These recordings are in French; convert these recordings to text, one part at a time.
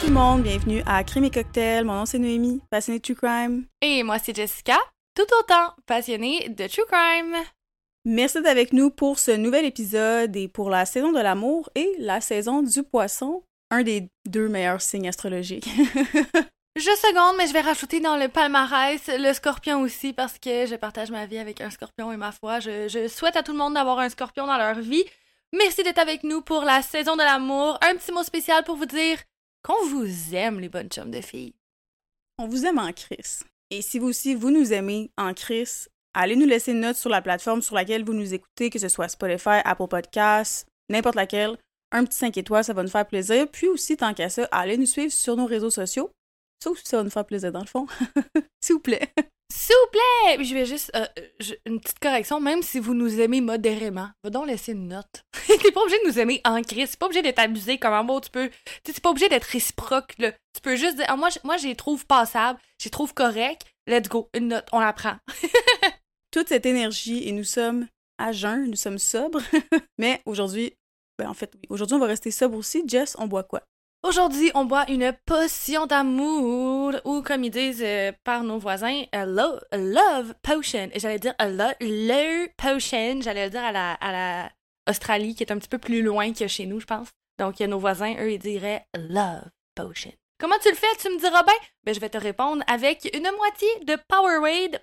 tout le monde, bienvenue à Crime et Cocktail. Mon nom c'est Noémie, passionnée de True Crime. Et moi c'est Jessica, tout autant passionnée de True Crime. Merci d'être avec nous pour ce nouvel épisode et pour la saison de l'amour et la saison du poisson, un des deux meilleurs signes astrologiques. Je seconde, mais je vais rajouter dans le palmarès le scorpion aussi parce que je partage ma vie avec un scorpion et ma foi, je souhaite à tout le monde d'avoir un scorpion dans leur vie. Merci d'être avec nous pour la saison de l'amour. Un petit mot spécial pour vous dire qu'on vous aime, les bonnes chums de filles. On vous aime en crise. Et si vous aussi, vous nous aimez en crise, allez nous laisser une note sur la plateforme sur laquelle vous nous écoutez, que ce soit Spotify, Apple Podcasts, n'importe laquelle. Un petit 5 étoiles, ça va nous faire plaisir. Puis aussi, tant qu'à ça, allez nous suivre sur nos réseaux sociaux. Ça aussi, ça va nous faire plaisir dans le fond. S'il vous plaît. S'il vous plaît! Je vais juste... une petite correction, même si vous nous aimez modérément, va donc laisser une note. T'es pas obligé de nous aimer en crise, c'est pas obligé d'être abusé comme un mot, tu peux... C'est pas obligé d'être réciproque, là. Tu peux juste dire, moi, je les trouve passables, je les trouve corrects, let's go, une note, on la prend. Toute cette énergie, et nous sommes à jeun, nous sommes sobres, mais aujourd'hui, aujourd'hui, on va rester sobre aussi. Jess, on boit quoi? Aujourd'hui, on boit une potion d'amour, ou comme ils disent par nos voisins, a love potion. Et j'allais dire love potion, j'allais le dire à la Australie, qui est un petit peu plus loin que chez nous, je pense. Donc, nos voisins, eux, ils diraient love potion. Comment tu le fais, tu me diras bien? Ben, je vais te répondre avec une moitié de Powerade,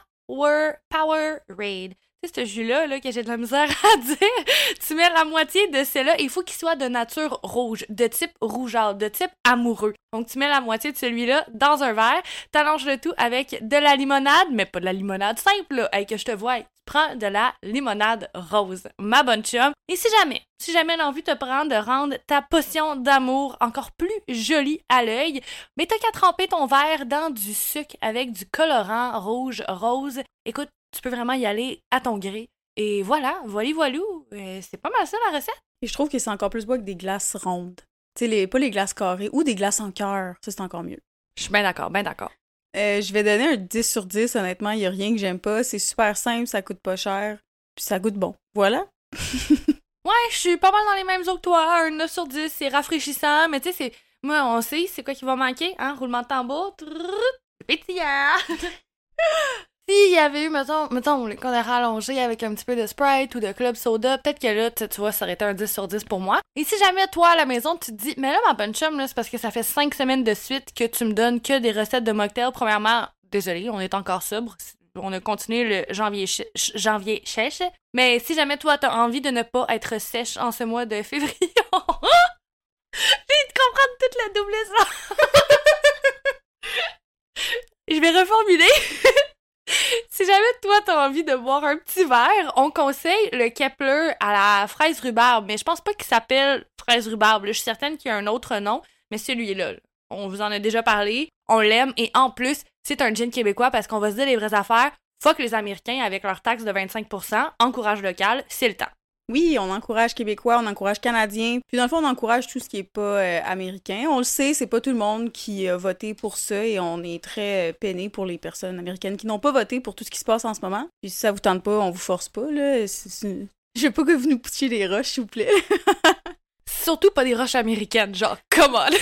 Powerade. Tu sais, ce jus-là, là, que j'ai de la misère à dire, tu mets la moitié de celui-là et il faut qu'il soit de nature rouge, de type rougeâtre, de type amoureux. Donc, tu mets la moitié de celui-là dans un verre, t'allonges le tout avec de la limonade, mais pas de la limonade simple, là, hey, que je te vois. Tu prends de la limonade rose, ma bonne chum. Et si jamais l'envie te prend de rendre ta potion d'amour encore plus jolie à l'œil, mais t'as qu'à tremper ton verre dans du sucre avec du colorant rouge rose. Écoute, tu peux vraiment y aller à ton gré. Et voilà, voilou. C'est pas mal ça, la recette. Et je trouve que c'est encore plus beau que des glaces rondes. Tu sais, pas les glaces carrées ou des glaces en cœur. Ça, c'est encore mieux. Je suis bien d'accord. Je vais donner un 10 sur 10, honnêtement. Il y a rien que j'aime pas. C'est super simple, ça coûte pas cher. Puis ça goûte bon. Voilà. Ouais, je suis pas mal dans les mêmes eaux que toi. Un 9 sur 10, c'est rafraîchissant. Mais tu sais, c'est... Moi, on sait, c'est quoi qui va manquer, hein? Roulement de tambour. C'est pétillant. S'il y avait eu, mettons, qu'on a rallongé avec un petit peu de Sprite ou de Club Soda, peut-être que là, tu vois, ça aurait été un 10 sur 10 pour moi. Et si jamais, toi, à la maison, tu te dis, mais là, ma bonne chum, là, c'est parce que ça fait 5 semaines de suite que tu me donnes que des recettes de mocktail. Premièrement, désolé, on est encore sobre. On a continué le janvier sèche. Mais si jamais, toi, t'as envie de ne pas être sèche en ce mois de février, j'ai de comprendre toute la double Je vais reformuler. Si jamais toi t'as envie de boire un petit verre, on conseille le Kepler à la fraise rhubarbe, mais je pense pas qu'il s'appelle fraise rhubarbe. Je suis certaine qu'il y a un autre nom, mais celui-là, on vous en a déjà parlé, on l'aime et en plus, c'est un gin québécois parce qu'on va se dire les vraies affaires. Fuck les Américains avec leur taxe de 25%, encourage local, c'est le temps. Oui, on encourage Québécois, on encourage Canadiens. Puis dans le fond, on encourage tout ce qui est pas américain. On le sait, c'est pas tout le monde qui a voté pour ça et on est très peiné pour les personnes américaines qui n'ont pas voté pour tout ce qui se passe en ce moment. Puis si ça vous tente pas, on vous force pas, là. Je veux pas que vous nous poussiez des roches, s'il vous plaît. Surtout pas des roches américaines, genre, come on!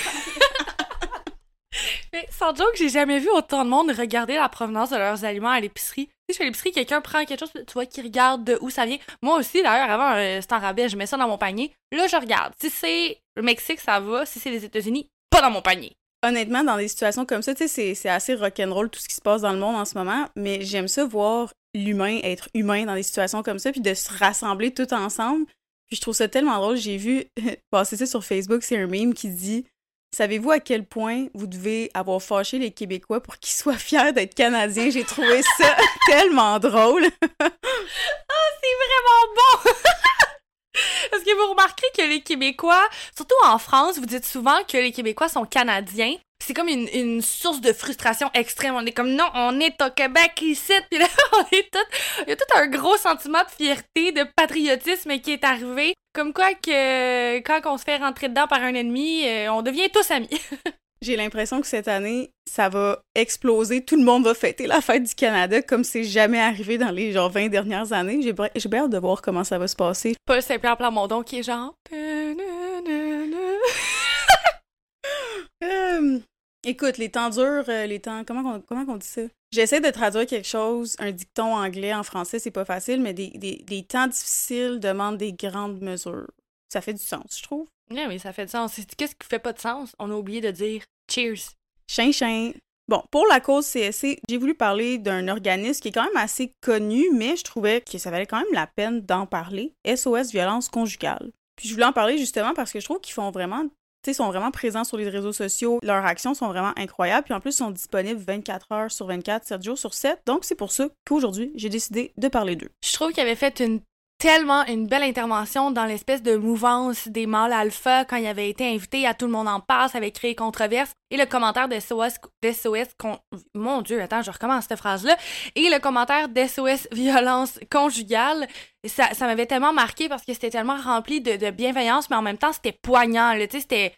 Mais sans joke, j'ai jamais vu autant de monde regarder la provenance de leurs aliments à l'épicerie. Tu sais, je fais à l'épicerie, quelqu'un prend quelque chose, tu vois, qui regarde de où ça vient. Moi aussi, d'ailleurs, avant, c'est en rabais, je mets ça dans mon panier. Là, je regarde. Si c'est le Mexique, ça va. Si c'est les États-Unis, pas dans mon panier. Honnêtement, dans des situations comme ça, tu sais, c'est assez rock'n'roll tout ce qui se passe dans le monde en ce moment, mais j'aime ça voir l'humain être humain dans des situations comme ça, puis de se rassembler tout ensemble. Puis je trouve ça tellement drôle. J'ai vu passer ça sur Facebook, c'est un meme qui dit... Savez-vous à quel point vous devez avoir fâché les Québécois pour qu'ils soient fiers d'être Canadiens? J'ai trouvé ça tellement drôle. C'est vraiment bon! Parce que vous remarquerez que les Québécois, surtout en France, vous dites souvent que les Québécois sont Canadiens. C'est comme une source de frustration extrême. On est comme, non, on est au Québec ici, puis là, il y a tout un gros sentiment de fierté, de patriotisme qui est arrivé. Comme quoi que quand on se fait rentrer dedans par un ennemi, on devient tous amis. J'ai l'impression que cette année, ça va exploser. Tout le monde va fêter la fête du Canada comme c'est jamais arrivé dans les 20 dernières années. J'ai bien hâte de voir comment ça va se passer. Paul Saint-Pierre Plamondon qui est genre... Écoute, les temps durs, les temps... Comment on dit ça? J'essaie de traduire quelque chose, un dicton anglais en français, c'est pas facile, mais des temps difficiles demandent des grandes mesures. Ça fait du sens, je trouve. Oui, mais ça fait du sens. Qu'est-ce qui fait pas de sens? On a oublié de dire cheers. Chin chin. Bon, pour la cause CSC, j'ai voulu parler d'un organisme qui est quand même assez connu, mais je trouvais que ça valait quand même la peine d'en parler. SOS Violence Conjugale. Puis je voulais en parler justement parce que je trouve qu'ils font vraiment, tu sais, sont vraiment présents sur les réseaux sociaux. Leurs actions sont vraiment incroyables. Puis en plus, ils sont disponibles 24 heures sur 24, 7 jours sur 7. Donc c'est pour ça qu'aujourd'hui, j'ai décidé de parler d'eux. Je trouve qu'il avait fait tellement une belle intervention dans l'espèce de mouvance des mâles alpha quand il avait été invité à Tout le monde en parle, ça avait créé controverse. Et le commentaire mon Dieu, attends, je recommence cette phrase-là. Et le commentaire d'SOS Violence Conjugale, ça m'avait tellement marqué parce que c'était tellement rempli de bienveillance, mais en même temps, c'était poignant, là, tu sais,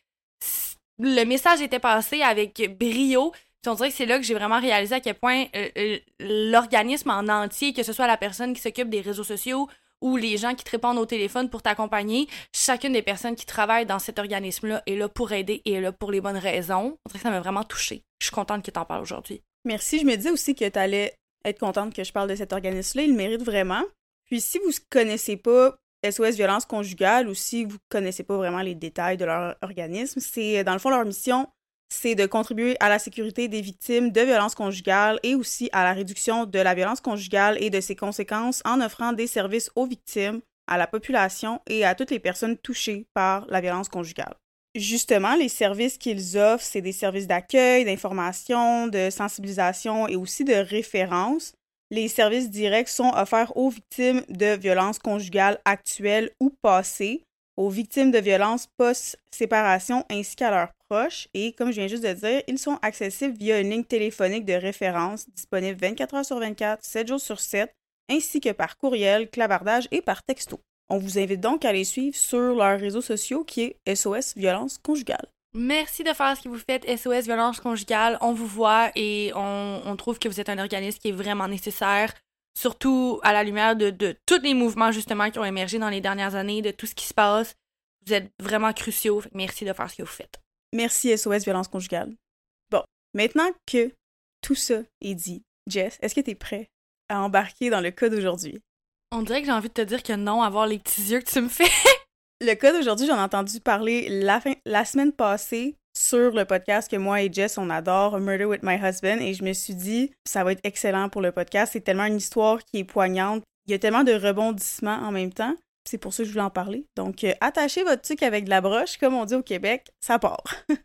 le message était passé avec brio. Puis on dirait que c'est là que j'ai vraiment réalisé à quel point l'organisme en entier, que ce soit la personne qui s'occupe des réseaux sociaux ou les gens qui te répondent au téléphone pour t'accompagner, chacune des personnes qui travaillent dans cet organisme-là est là pour aider et est là pour les bonnes raisons. On dirait que ça m'a vraiment touchée. Je suis contente que t'en parles aujourd'hui. Merci. Je me disais aussi que t'allais être contente que je parle de cet organisme-là. Il le mérite vraiment. Puis si vous connaissez pas SOS Violence Conjugale ou si vous connaissez pas vraiment les détails de leur organisme, c'est dans le fond leur mission, c'est de contribuer à la sécurité des victimes de violences conjugales et aussi à la réduction de la violence conjugale et de ses conséquences en offrant des services aux victimes, à la population et à toutes les personnes touchées par la violence conjugale. Justement, les services qu'ils offrent, c'est des services d'accueil, d'information, de sensibilisation et aussi de référence. Les services directs sont offerts aux victimes de violences conjugales actuelles ou passées, aux victimes de violences post-séparation ainsi qu'à leurs proches. Et comme je viens juste de dire, ils sont accessibles via une ligne téléphonique de référence disponible 24 heures sur 24, 7 jours sur 7, ainsi que par courriel, clavardage et par texto. On vous invite donc à les suivre sur leurs réseaux sociaux qui est SOS Violence Conjugale. Merci de faire ce que vous faites, SOS Violence Conjugale. On vous voit et on trouve que vous êtes un organisme qui est vraiment nécessaire. Surtout à la lumière de tous les mouvements, justement, qui ont émergé dans les dernières années, de tout ce qui se passe. Vous êtes vraiment cruciaux. Merci de faire ce que vous faites. Merci, SOS Violence Conjugale. Bon, maintenant que tout ça est dit, Jess, est-ce que t'es prêt à embarquer dans le cas d'aujourd'hui? On dirait que j'ai envie de te dire que non, à voir les petits yeux que tu me fais. Le cas d'aujourd'hui, j'en ai entendu parler la semaine passée sur le podcast que moi et Jess, on adore, Murder with My Husband, et je me suis dit, ça va être excellent pour le podcast. C'est tellement une histoire qui est poignante. Il y a tellement de rebondissements en même temps. C'est pour ça que je voulais en parler. Donc, attachez votre truc avec de la broche, comme on dit au Québec, ça part.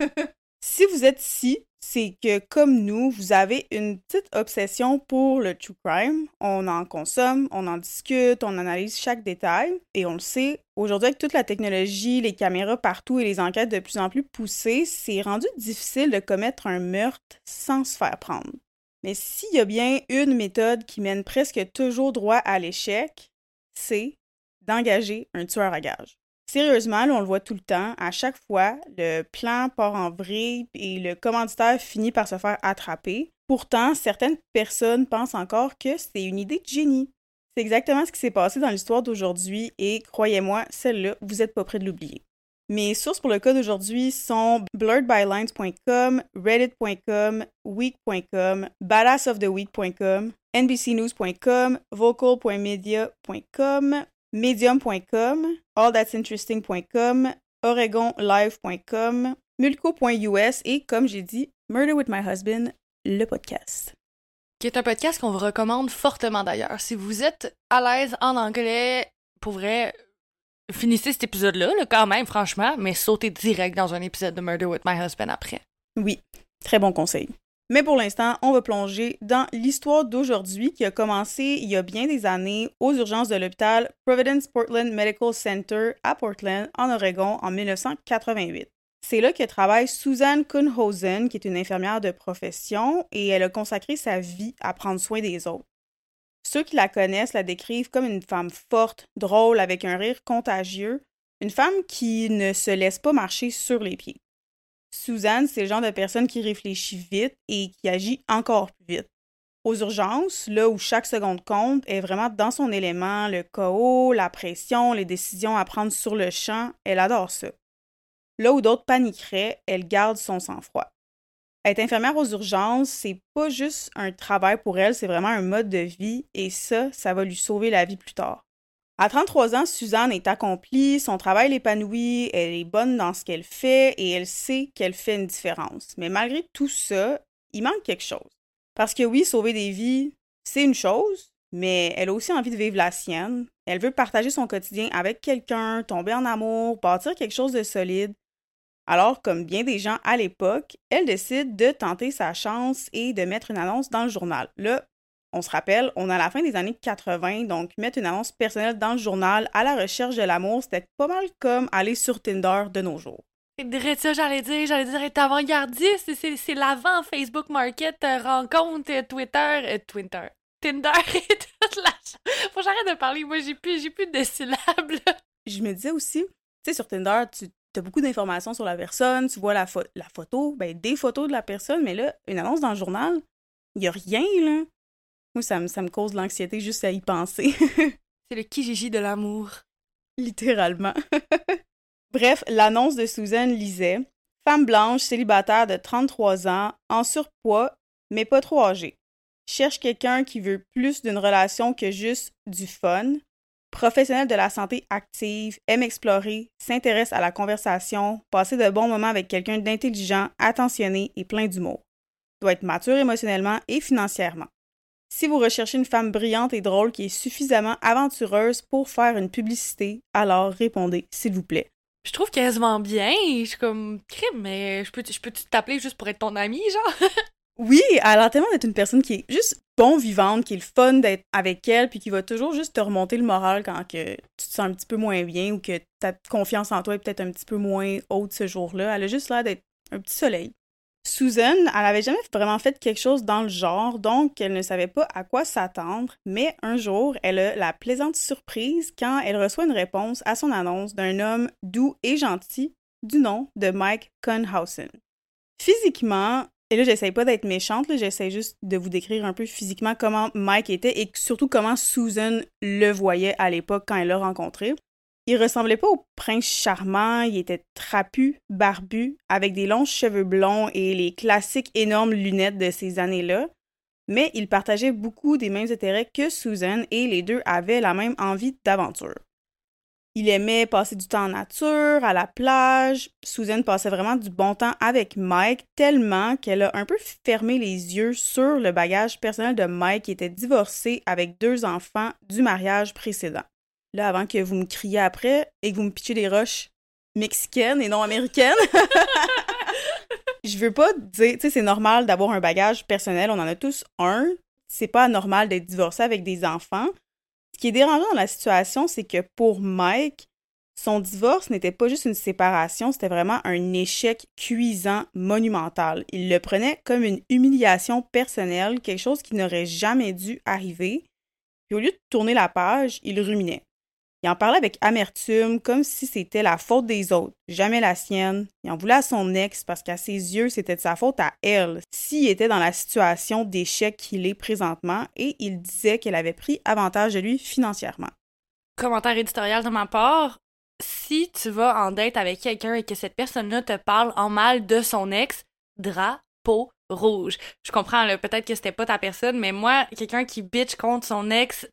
Si vous êtes ici, c'est que, comme nous, vous avez une petite obsession pour le true crime. On en consomme, on en discute, on analyse chaque détail. Et on le sait, aujourd'hui, avec toute la technologie, les caméras partout et les enquêtes de plus en plus poussées, c'est rendu difficile de commettre un meurtre sans se faire prendre. Mais s'il y a bien une méthode qui mène presque toujours droit à l'échec, c'est d'engager un tueur à gages. Sérieusement, là, on le voit tout le temps. À chaque fois, le plan part en vrille et le commanditaire finit par se faire attraper. Pourtant, certaines personnes pensent encore que c'est une idée de génie. C'est exactement ce qui s'est passé dans l'histoire d'aujourd'hui et croyez-moi, celle-là, vous n'êtes pas près de l'oublier. Mes sources pour le cas d'aujourd'hui sont blurredbylines.com, reddit.com, week.com, badassoftheweek.com, nbcnews.com, vocal.media.com, medium.com, allthat'sinteresting.com, oregonlive.com, mulco.us et, comme j'ai dit, Murder with My Husband, le podcast. Qui est un podcast qu'on vous recommande fortement d'ailleurs. Si vous êtes à l'aise en anglais, pour vrai, finissez cet épisode-là, quand même, franchement, mais sautez direct dans un épisode de Murder with My Husband après. Oui, très bon conseil. Mais pour l'instant, on va plonger dans l'histoire d'aujourd'hui qui a commencé il y a bien des années aux urgences de l'hôpital Providence Portland Medical Center à Portland, en Oregon, en 1988. C'est là que travaille Susan Kuhnhausen, qui est une infirmière de profession, et elle a consacré sa vie à prendre soin des autres. Ceux qui la connaissent la décrivent comme une femme forte, drôle, avec un rire contagieux, une femme qui ne se laisse pas marcher sur les pieds. Susan, c'est le genre de personne qui réfléchit vite et qui agit encore plus vite. Aux urgences, là où chaque seconde compte, est vraiment dans son élément, le chaos, la pression, les décisions à prendre sur le champ, elle adore ça. Là où d'autres paniqueraient, elle garde son sang-froid. Être infirmière aux urgences, c'est pas juste un travail pour elle, c'est vraiment un mode de vie et ça va lui sauver la vie plus tard. À 33 ans, Suzanne est accomplie, son travail l'épanouit, elle est bonne dans ce qu'elle fait et elle sait qu'elle fait une différence. Mais malgré tout ça, il manque quelque chose. Parce que oui, sauver des vies, c'est une chose, mais elle a aussi envie de vivre la sienne. Elle veut partager son quotidien avec quelqu'un, tomber en amour, bâtir quelque chose de solide. Alors, comme bien des gens à l'époque, elle décide de tenter sa chance et de mettre une annonce dans le journal. Là, on se rappelle, on est à la fin des années 80, donc mettre une annonce personnelle dans le journal à la recherche de l'amour, c'était pas mal comme aller sur Tinder de nos jours. C'est direct ça, j'allais dire, être avant-gardiste, c'est l'avant Facebook Market, rencontre, Twitter, Tinder et toute la... Faut que j'arrête de parler, moi j'ai plus de syllabes, là. Je me disais aussi, tu sais, sur Tinder, tu as beaucoup d'informations sur la personne, tu vois la photo, ben des photos de la personne, mais là, une annonce dans le journal, il y a rien, là. Moi, ça me cause de l'anxiété juste à y penser. C'est le Kijiji de l'amour. Littéralement. Bref, l'annonce de Susan lisait « Femme blanche, célibataire de 33 ans, en surpoids, mais pas trop âgée. Cherche quelqu'un qui veut plus d'une relation que juste du fun. Professionnelle de la santé active, aime explorer, s'intéresse à la conversation, passer de bons moments avec quelqu'un d'intelligent, attentionné et plein d'humour. Doit être mature émotionnellement et financièrement. Si vous recherchez une femme brillante et drôle qui est suffisamment aventureuse pour faire une publicité, alors répondez, s'il vous plaît. » Je trouve qu'elle se vend bien, je suis comme, crime, mais je peux-tu t'appeler juste pour être ton amie, genre? Oui, elle a l'air tellement d'être une personne qui est juste bon vivante, qui est le fun d'être avec elle, puis qui va toujours juste te remonter le moral quand que tu te sens un petit peu moins bien ou que ta confiance en toi est peut-être un petit peu moins haute ce jour-là. Elle a juste l'air d'être un petit soleil. Susan, elle avait jamais vraiment fait quelque chose dans le genre, donc elle ne savait pas à quoi s'attendre, mais un jour, elle a la plaisante surprise quand elle reçoit une réponse à son annonce d'un homme doux et gentil du nom de Mike Conhausen. Physiquement, et là, j'essaye pas d'être méchante, là, j'essaie juste de vous décrire un peu physiquement comment Mike était et surtout comment Susan le voyait à l'époque quand elle l'a rencontré. Il ressemblait pas au prince charmant, il était trapu, barbu, avec des longs cheveux blonds et les classiques énormes lunettes de ces années-là, mais il partageait beaucoup des mêmes intérêts que Susan et les deux avaient la même envie d'aventure. Il aimait passer du temps en nature, à la plage. Susan passait vraiment du bon temps avec Mike, tellement qu'elle a un peu fermé les yeux sur le bagage personnel de Mike qui était divorcé avec 2 enfants du mariage précédent. Là, avant que vous me criez après et que vous me pitchiez des roches mexicaines et non américaines, je veux pas dire, tu sais, c'est normal d'avoir un bagage personnel, on en a tous un. C'est pas anormal d'être divorcé avec des enfants. Ce qui est dérangeant dans la situation, c'est que pour Mike, son divorce n'était pas juste une séparation, c'était vraiment un échec cuisant, monumental. Il le prenait comme une humiliation personnelle, quelque chose qui n'aurait jamais dû arriver. Puis au lieu de tourner la page, il ruminait. Il en parlait avec amertume, comme si c'était la faute des autres, jamais la sienne. Il en voulait à son ex parce qu'à ses yeux, c'était de sa faute à elle, s'il était dans la situation d'échec qu'il est présentement, et il disait qu'elle avait pris avantage de lui financièrement. Commentaire éditorial de ma part, si tu vas en date avec quelqu'un et que cette personne-là te parle en mal de son ex, drapeau rouge. Je comprends, là, peut-être que c'était pas ta personne, mais moi, quelqu'un qui bitch contre son ex,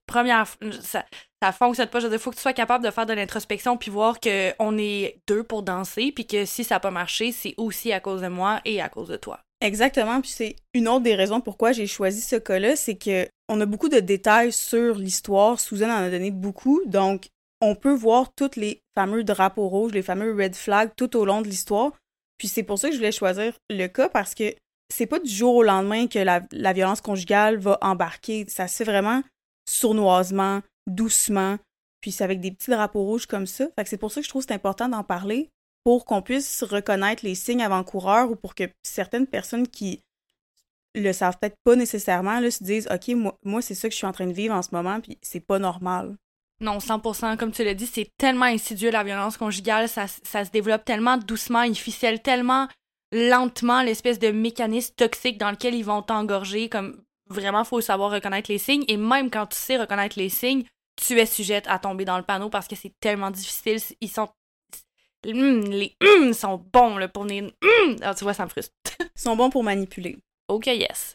ça fonctionne pas. Je veux dire, faut que tu sois capable de faire de l'introspection puis voir qu'on est deux pour danser puis que si ça a pas marché, c'est aussi à cause de moi et à cause de toi. Exactement, puis c'est une autre des raisons pourquoi j'ai choisi ce cas-là, c'est que on a beaucoup de détails sur l'histoire. Susan en a donné beaucoup, donc on peut voir tous les fameux drapeaux rouges, les fameux red flags tout au long de l'histoire. Puis c'est pour ça que je voulais choisir le cas parce que c'est pas du jour au lendemain que la violence conjugale va embarquer. Ça se fait vraiment sournoisement, doucement, puis c'est avec des petits drapeaux rouges comme ça. Fait que c'est pour ça que je trouve que c'est important d'en parler, pour qu'on puisse reconnaître les signes avant-coureurs ou pour que certaines personnes qui le savent peut-être pas nécessairement là, se disent « Ok, moi c'est ça que je suis en train de vivre en ce moment, puis c'est pas normal. » Non, 100%, comme tu l'as dit, c'est tellement insidieux la violence conjugale, ça se développe tellement doucement, ils ficellent tellement lentement l'espèce de mécanisme toxique dans lequel ils vont t'engorger, comme vraiment faut savoir reconnaître les signes, et même quand tu sais reconnaître les signes, tu es sujette à tomber dans le panneau parce que c'est tellement difficile, ils sont les sont bons là pour les tu vois, ça me frustre. Ils sont bons pour manipuler. Ok, yes.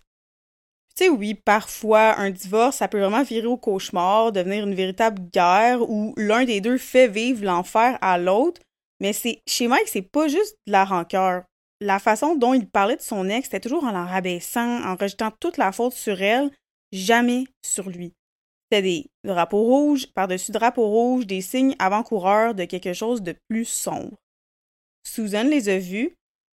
Tu sais, oui, parfois, un divorce, ça peut vraiment virer au cauchemar, devenir une véritable guerre où l'un des deux fait vivre l'enfer à l'autre. Mais chez Mike, c'est pas juste de la rancœur. La façon dont il parlait de son ex, c'était toujours en la rabaissant, en rejetant toute la faute sur elle, jamais sur lui. C'était des drapeaux rouges par-dessus drapeaux rouges, des signes avant-coureurs de quelque chose de plus sombre. Susan les a vus,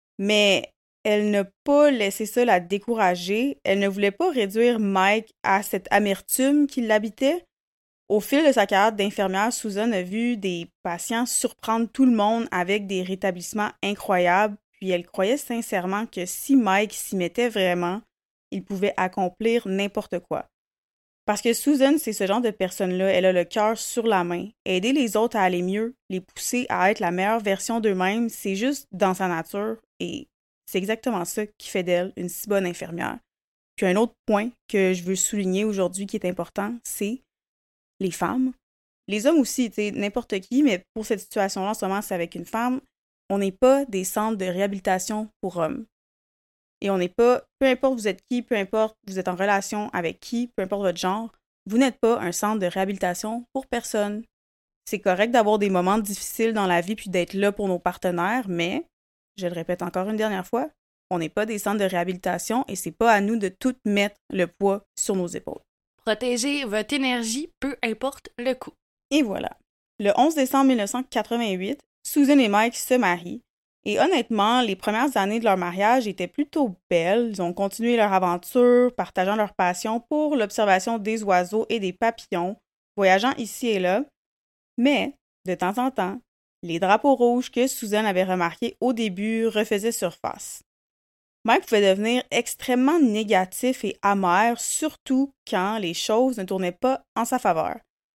mais elle n'a pas laissé ça la décourager. Elle ne voulait pas réduire Mike à cette amertume qui l'habitait. Au fil de sa carrière d'infirmière, Susan a vu des patients surprendre tout le monde avec des rétablissements incroyables, puis elle croyait sincèrement que si Mike s'y mettait vraiment, il pouvait accomplir n'importe quoi. Parce que Susan, c'est ce genre de personne-là, elle a le cœur sur la main. Aider les autres à aller mieux, les pousser à être la meilleure version d'eux-mêmes, c'est juste dans sa nature et c'est exactement ça qui fait d'elle une si bonne infirmière. Puis un autre point que je veux souligner aujourd'hui qui est important, c'est les femmes. Les hommes aussi, tu sais, n'importe qui, mais pour cette situation-là, en ce moment, c'est avec une femme. On n'est pas des centres de réhabilitation pour hommes. Et on n'est pas, peu importe vous êtes qui, peu importe vous êtes en relation avec qui, peu importe votre genre, vous n'êtes pas un centre de réhabilitation pour personne. C'est correct d'avoir des moments difficiles dans la vie puis d'être là pour nos partenaires, mais, je le répète encore une dernière fois, on n'est pas des centres de réhabilitation et c'est pas à nous de tout mettre le poids sur nos épaules. Protégez votre énergie, peu importe le coût. Et voilà. Le 11 décembre 1988, Susan et Mike se marient. Et honnêtement, les premières années de leur mariage étaient plutôt belles. Ils ont continué leur aventure, partageant leur passion pour l'observation des oiseaux et des papillons, voyageant ici et là. Mais, de temps en temps, les drapeaux rouges que Susan avait remarqués au début refaisaient surface. Mike pouvait devenir extrêmement négatif et amer, surtout quand les choses ne tournaient pas en sa faveur.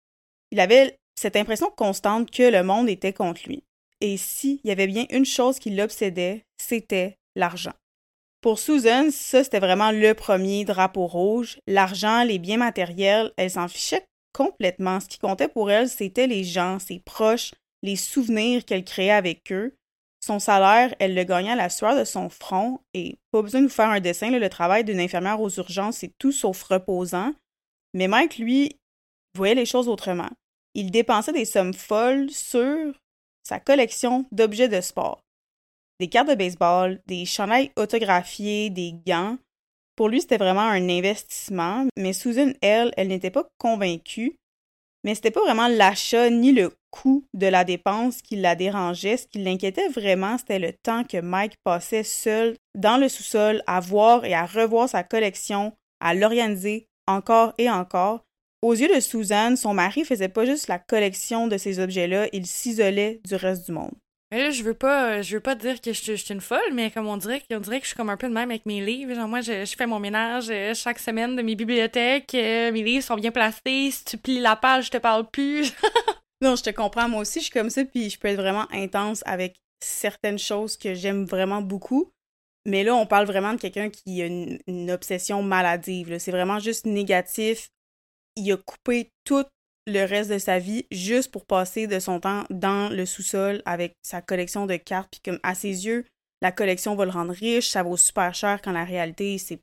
Il avait cette impression constante que le monde était contre lui. Et s'il y avait bien une chose qui l'obsédait, c'était l'argent. Pour Susan, ça c'était vraiment le premier drapeau rouge. L'argent, les biens matériels, elle s'en fichait complètement. Ce qui comptait pour elle, c'était les gens, ses proches, les souvenirs qu'elle créait avec eux. Son salaire, elle le gagnait à la sueur de son front et pas besoin de vous faire un dessin, là, le travail d'une infirmière aux urgences, c'est tout sauf reposant. Mais Mike, lui, voyait les choses autrement. Il dépensait des sommes folles sur sa collection d'objets de sport. Des cartes de baseball, des chandails autographiés, des gants. Pour lui, c'était vraiment un investissement, mais Susan, elle n'était pas convaincue. Mais c'était pas vraiment l'achat ni le coût de la dépense qui la dérangeait. Ce qui l'inquiétait vraiment, c'était le temps que Mike passait seul dans le sous-sol à voir et à revoir sa collection, à l'organiser encore et encore. Aux yeux de Susan, son mari faisait pas juste la collection de ces objets-là, il s'isolait du reste du monde. Mais là, je veux pas dire que je suis une folle, mais comme on dirait que je suis comme un peu de même avec mes livres. Genre, moi, je fais mon ménage chaque semaine de mes bibliothèques. Mes livres sont bien placés. Si tu plies la page, je te parle plus. Non, je te comprends. Moi aussi, je suis comme ça, puis je peux être vraiment intense avec certaines choses que j'aime vraiment beaucoup. Mais là, on parle vraiment de quelqu'un qui a une obsession maladive, là. C'est vraiment juste négatif. Il a coupé tout le reste de sa vie juste pour passer de son temps dans le sous-sol avec sa collection de cartes. Puis comme à ses yeux, la collection va le rendre riche, ça vaut super cher quand la réalité, c'est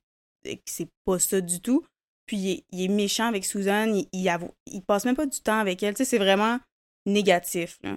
pas ça du tout. Puis il est méchant avec Susan, il passe même pas du temps avec elle. Tu sais, c'est vraiment négatif, là.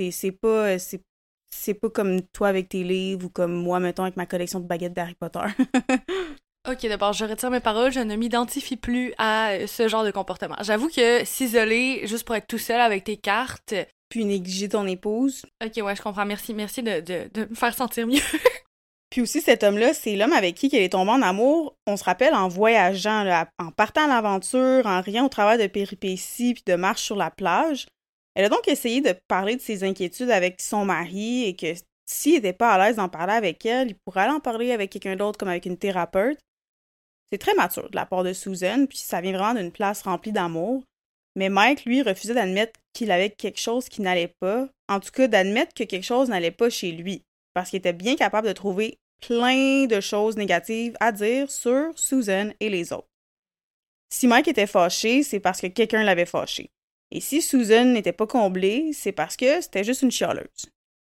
C'est pas comme toi avec tes livres ou comme moi, mettons, avec ma collection de baguettes d'Harry Potter. Ok, d'abord, je retire mes paroles, je ne m'identifie plus à ce genre de comportement. J'avoue que s'isoler juste pour être tout seul avec tes cartes... Puis négliger ton épouse. Ok, ouais, je comprends. Merci de me faire sentir mieux. Puis aussi, cet homme-là, c'est l'homme avec qui elle est tombée en amour, on se rappelle, en voyageant, là, en partant à l'aventure, en riant au travers de péripéties puis de marches sur la plage. Elle a donc essayé de parler de ses inquiétudes avec son mari et que s'il n'était pas à l'aise d'en parler avec elle, il pourrait aller en parler avec quelqu'un d'autre comme avec une thérapeute. C'est très mature de la part de Susan, puis ça vient vraiment d'une place remplie d'amour. Mais Mike, lui, refusait d'admettre qu'il avait quelque chose qui n'allait pas. En tout cas, d'admettre que quelque chose n'allait pas chez lui. Parce qu'il était bien capable de trouver plein de choses négatives à dire sur Susan et les autres. Si Mike était fâché, c'est parce que quelqu'un l'avait fâché. Et si Susan n'était pas comblée, c'est parce que c'était juste une chialeuse.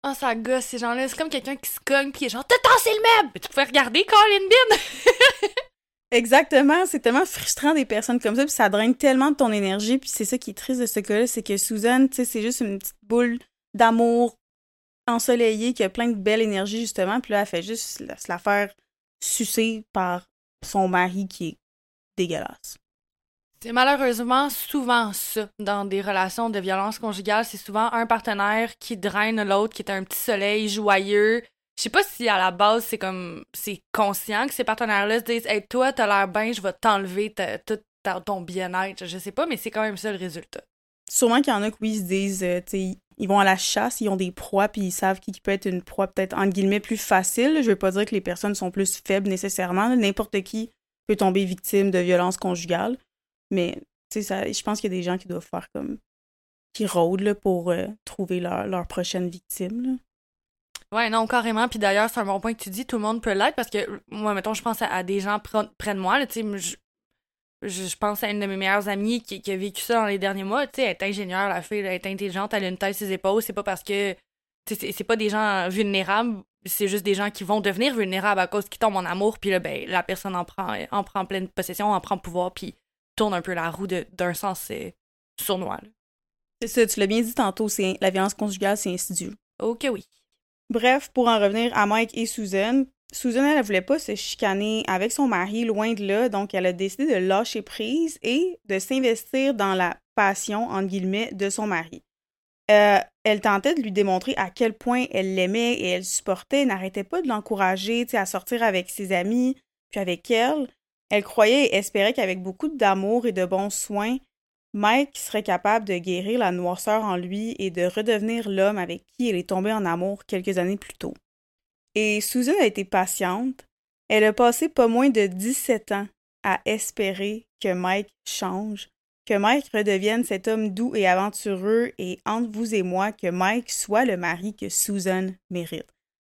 Oh, ça gosse, ces gens-là. C'est comme quelqu'un qui se cogne pis qui est genre, t'as tassé le meuble! Mais tu pouvais regarder Colin Bin! Exactement, c'est tellement frustrant des personnes comme ça, puis ça draine tellement de ton énergie, puis c'est ça qui est triste de ce cas-là, c'est que Susan, tu sais, c'est juste une petite boule d'amour ensoleillée qui a plein de belle énergie, justement, puis là, elle fait juste se la faire sucer par son mari qui est dégueulasse. C'est malheureusement souvent ça dans des relations de violence conjugale. C'est souvent un partenaire qui draine l'autre, qui est un petit soleil joyeux. Je sais pas si à la base c'est conscient que ces partenaires-là se disent hey, toi t'as l'air bien, je vais t'enlever tout ton bien-être. Je sais pas, mais c'est quand même ça le résultat. Sûrement qu'il y en a qui, oui, se disent, tu sais, ils vont à la chasse, ils ont des proies, puis ils savent qui peut être une proie peut-être, entre guillemets, plus facile. Je veux pas dire que les personnes sont plus faibles nécessairement. N'importe qui peut tomber victime de violences conjugales. Mais, tu sais, je pense qu'il y a des gens qui doivent faire comme... qui rôdent là, pour trouver leur prochaine victime. Là. Ouais, non, carrément. Puis d'ailleurs, c'est un bon point que tu dis, tout le monde peut l'être, parce que moi, mettons, je pense à des gens près de moi, là, tu sais, je pense à une de mes meilleures amies qui a vécu ça dans les derniers mois. Tu sais, elle est ingénieure, la fille, elle est intelligente, elle a une tête sur ses épaules. C'est pas parce que... Tu sais, c'est pas des gens vulnérables, c'est juste des gens qui vont devenir vulnérables à cause qu'ils tombent en amour, puis là, ben, la personne en prend pleine possession, en prend pouvoir, puis tourne un peu la roue d'un sens sournois. Là. C'est ça, tu l'as bien dit tantôt, la violence conjugale, c'est insidieux. Ok, oui. Bref, pour en revenir à Mike et Susan, Susan, elle voulait pas se chicaner avec son mari, loin de là, donc elle a décidé de lâcher prise et de s'investir dans la passion, entre guillemets, de son mari. Elle tentait de lui démontrer à quel point elle l'aimait et elle supportait, n'arrêtait pas de l'encourager à sortir avec ses amis, puis avec elle. Elle croyait et espérait qu'avec beaucoup d'amour et de bons soins, Mike serait capable de guérir la noirceur en lui et de redevenir l'homme avec qui elle est tombée en amour quelques années plus tôt. Et Susan a été patiente. Elle a passé pas moins de 17 ans à espérer que Mike change, que Mike redevienne cet homme doux et aventureux et entre vous et moi, que Mike soit le mari que Susan mérite.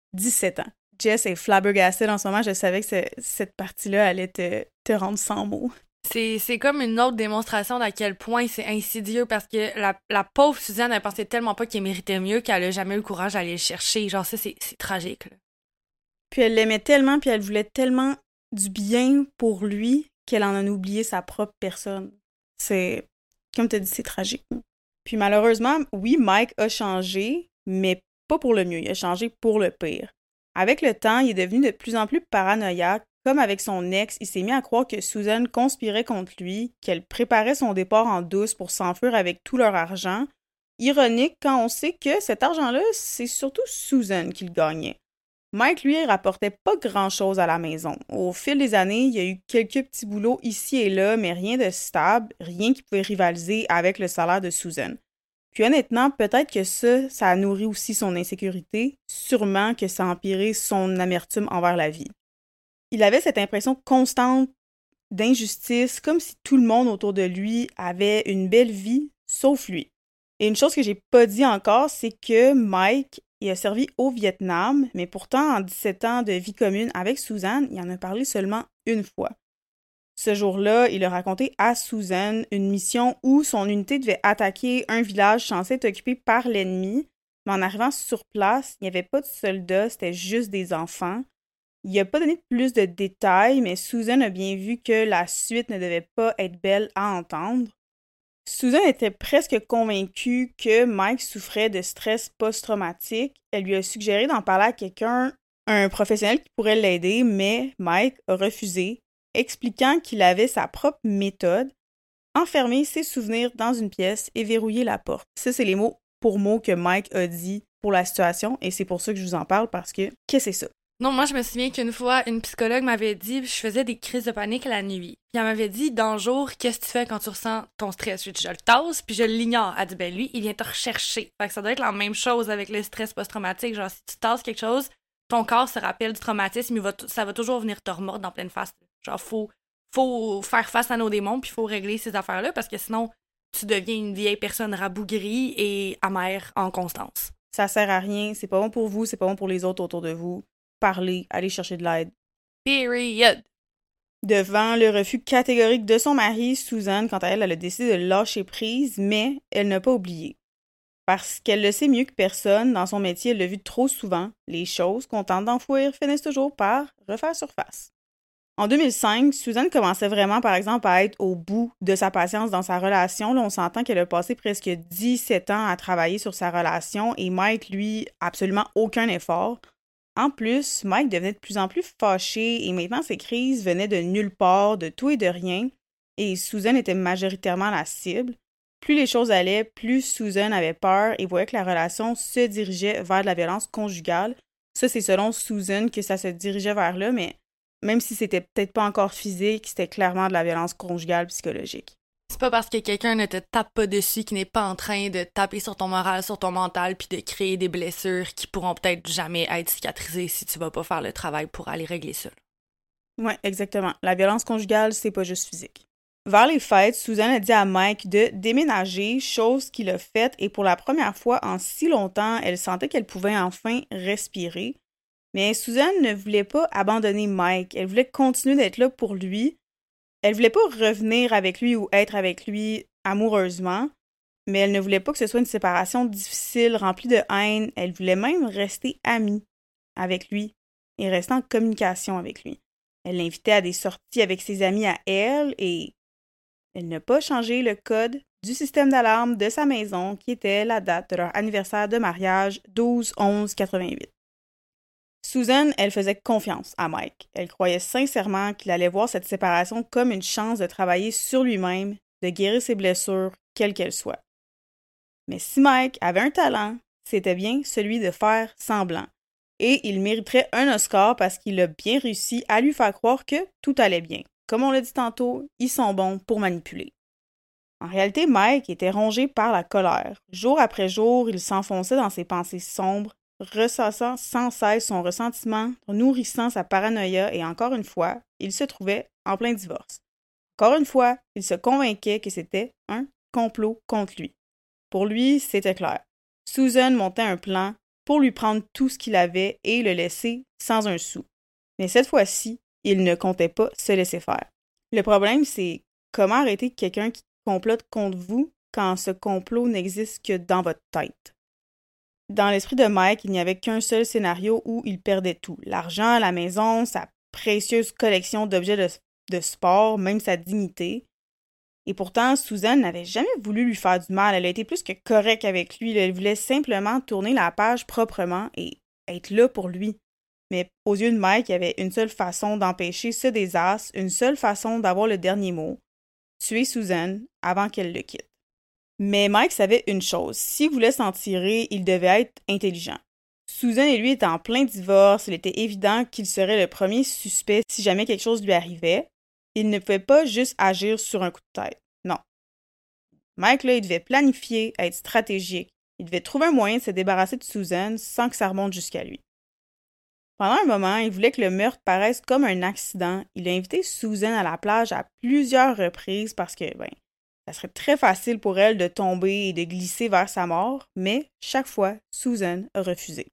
17 ans. Jess est flabbergastée en ce moment. Je savais que cette partie-là allait te rendre sans mots. C'est comme une autre démonstration d'à quel point c'est insidieux parce que la pauvre Suzanne, elle pensait tellement pas qu'elle méritait mieux qu'elle a jamais eu le courage d'aller le chercher. Genre, ça, c'est tragique. Là. Puis elle l'aimait tellement, puis elle voulait tellement du bien pour lui qu'elle en a oublié sa propre personne. C'est, comme tu as dit, c'est tragique. Puis malheureusement, oui, Mike a changé, mais pas pour le mieux. Il a changé pour le pire. Avec le temps, il est devenu de plus en plus paranoïaque. Comme avec son ex, il s'est mis à croire que Susan conspirait contre lui, qu'elle préparait son départ en douce pour s'enfuir avec tout leur argent. Ironique quand on sait que cet argent-là, c'est surtout Susan qui le gagnait. Mike, lui, rapportait pas grand-chose à la maison. Au fil des années, il y a eu quelques petits boulots ici et là, mais rien de stable, rien qui pouvait rivaliser avec le salaire de Susan. Puis honnêtement, peut-être que ça a nourri aussi son insécurité, sûrement que ça a empiré son amertume envers la vie. Il avait cette impression constante d'injustice, comme si tout le monde autour de lui avait une belle vie, sauf lui. Et une chose que j'ai pas dit encore, c'est que Mike, il a servi au Vietnam, mais pourtant, en 17 ans de vie commune avec Susan, il en a parlé seulement une fois. Ce jour-là, il a raconté à Susan une mission où son unité devait attaquer un village censé être occupé par l'ennemi, mais en arrivant sur place, il n'y avait pas de soldats, c'était juste des enfants. Il n'a pas donné plus de détails, mais Susan a bien vu que la suite ne devait pas être belle à entendre. Susan était presque convaincue que Mike souffrait de stress post-traumatique. Elle lui a suggéré d'en parler à quelqu'un, un professionnel qui pourrait l'aider, mais Mike a refusé, expliquant qu'il avait sa propre méthode, enfermer ses souvenirs dans une pièce et verrouiller la porte. Ça, c'est les mots pour mots que Mike a dit pour la situation, et c'est pour ça que je vous en parle, parce que qu'est-ce que c'est ça? Non, moi, je me souviens qu'une fois, une psychologue m'avait dit, je faisais des crises de panique la nuit. Puis elle m'avait dit, dans le jour, qu'est-ce que tu fais quand tu ressens ton stress? Je le tasse, puis je l'ignore. Elle dit, ben lui, il vient te rechercher. Fait que ça doit être la même chose avec le stress post-traumatique. Genre, si tu tasses quelque chose, ton corps se rappelle du traumatisme, ça va toujours venir te remordre dans pleine face. Genre, faut faire face à nos démons, puis faut régler ces affaires-là, parce que sinon, tu deviens une vieille personne rabougrie et amère en constance. Ça sert à rien, c'est pas bon pour vous, c'est pas bon pour les autres autour de vous. Parler, aller chercher de l'aide. Period. Devant le refus catégorique de son mari, Susan, quant à elle, elle a décidé de lâcher prise, mais elle n'a pas oublié. Parce qu'elle le sait mieux que personne, dans son métier, elle l'a vu trop souvent, les choses qu'on tente d'enfouir finissent toujours par refaire surface. En 2005, Susan commençait vraiment, par exemple, à être au bout de sa patience dans sa relation. Là, on s'entend qu'elle a passé presque 17 ans à travailler sur sa relation et Mike, lui, absolument aucun effort. En plus, Mike devenait de plus en plus fâché et maintenant ses crises venaient de nulle part, de tout et de rien, et Susan était majoritairement la cible. Plus les choses allaient, plus Susan avait peur et voyait que la relation se dirigeait vers de la violence conjugale. Ça, c'est selon Susan que ça se dirigeait vers là, mais même si c'était peut-être pas encore physique, c'était clairement de la violence conjugale psychologique. C'est pas parce que quelqu'un ne te tape pas dessus qu'il n'est pas en train de taper sur ton moral, sur ton mental, puis de créer des blessures qui pourront peut-être jamais être cicatrisées si tu vas pas faire le travail pour aller régler ça. Ouais, exactement. La violence conjugale, c'est pas juste physique. Vers les fêtes, Susan a dit à Mike de déménager, chose qu'il a faite, et pour la première fois en si longtemps, elle sentait qu'elle pouvait enfin respirer. Mais Susan ne voulait pas abandonner Mike, elle voulait continuer d'être là pour lui. Elle voulait pas revenir avec lui ou être avec lui amoureusement, mais elle ne voulait pas que ce soit une séparation difficile, remplie de haine. Elle voulait même rester amie avec lui et rester en communication avec lui. Elle l'invitait à des sorties avec ses amis à elle et elle n'a pas changé le code du système d'alarme de sa maison qui était la date de leur anniversaire de mariage 12-11-88. Susan, elle faisait confiance à Mike. Elle croyait sincèrement qu'il allait voir cette séparation comme une chance de travailler sur lui-même, de guérir ses blessures, quelles qu'elles soient. Mais si Mike avait un talent, c'était bien celui de faire semblant. Et il mériterait un Oscar parce qu'il a bien réussi à lui faire croire que tout allait bien. Comme on l'a dit tantôt, ils sont bons pour manipuler. En réalité, Mike était rongé par la colère. Jour après jour, il s'enfonçait dans ses pensées sombres, ressassant sans cesse son ressentiment, nourrissant sa paranoïa et encore une fois, il se trouvait en plein divorce. Encore une fois, il se convainquait que c'était un complot contre lui. Pour lui, c'était clair. Susan montait un plan pour lui prendre tout ce qu'il avait et le laisser sans un sou. Mais cette fois-ci, il ne comptait pas se laisser faire. Le problème, c'est comment arrêter quelqu'un qui complote contre vous quand ce complot n'existe que dans votre tête. Dans l'esprit de Mike, il n'y avait qu'un seul scénario où il perdait tout. L'argent, la maison, sa précieuse collection d'objets de sport, même sa dignité. Et pourtant, Susan n'avait jamais voulu lui faire du mal. Elle a été plus que correcte avec lui. Elle voulait simplement tourner la page proprement et être là pour lui. Mais aux yeux de Mike, il y avait une seule façon d'empêcher ce désastre, une seule façon d'avoir le dernier mot. Tuer Susan avant qu'elle le quitte. Mais Mike savait une chose, s'il voulait s'en tirer, il devait être intelligent. Susan et lui étaient en plein divorce, il était évident qu'il serait le premier suspect si jamais quelque chose lui arrivait. Il ne pouvait pas juste agir sur un coup de tête. Non. Mike, là, il devait planifier, être stratégique. Il devait trouver un moyen de se débarrasser de Susan sans que ça remonte jusqu'à lui. Pendant un moment, il voulait que le meurtre paraisse comme un accident. Il a invité Susan à la plage à plusieurs reprises parce que, ça serait très facile pour elle de tomber et de glisser vers sa mort, mais chaque fois, Susan a refusé.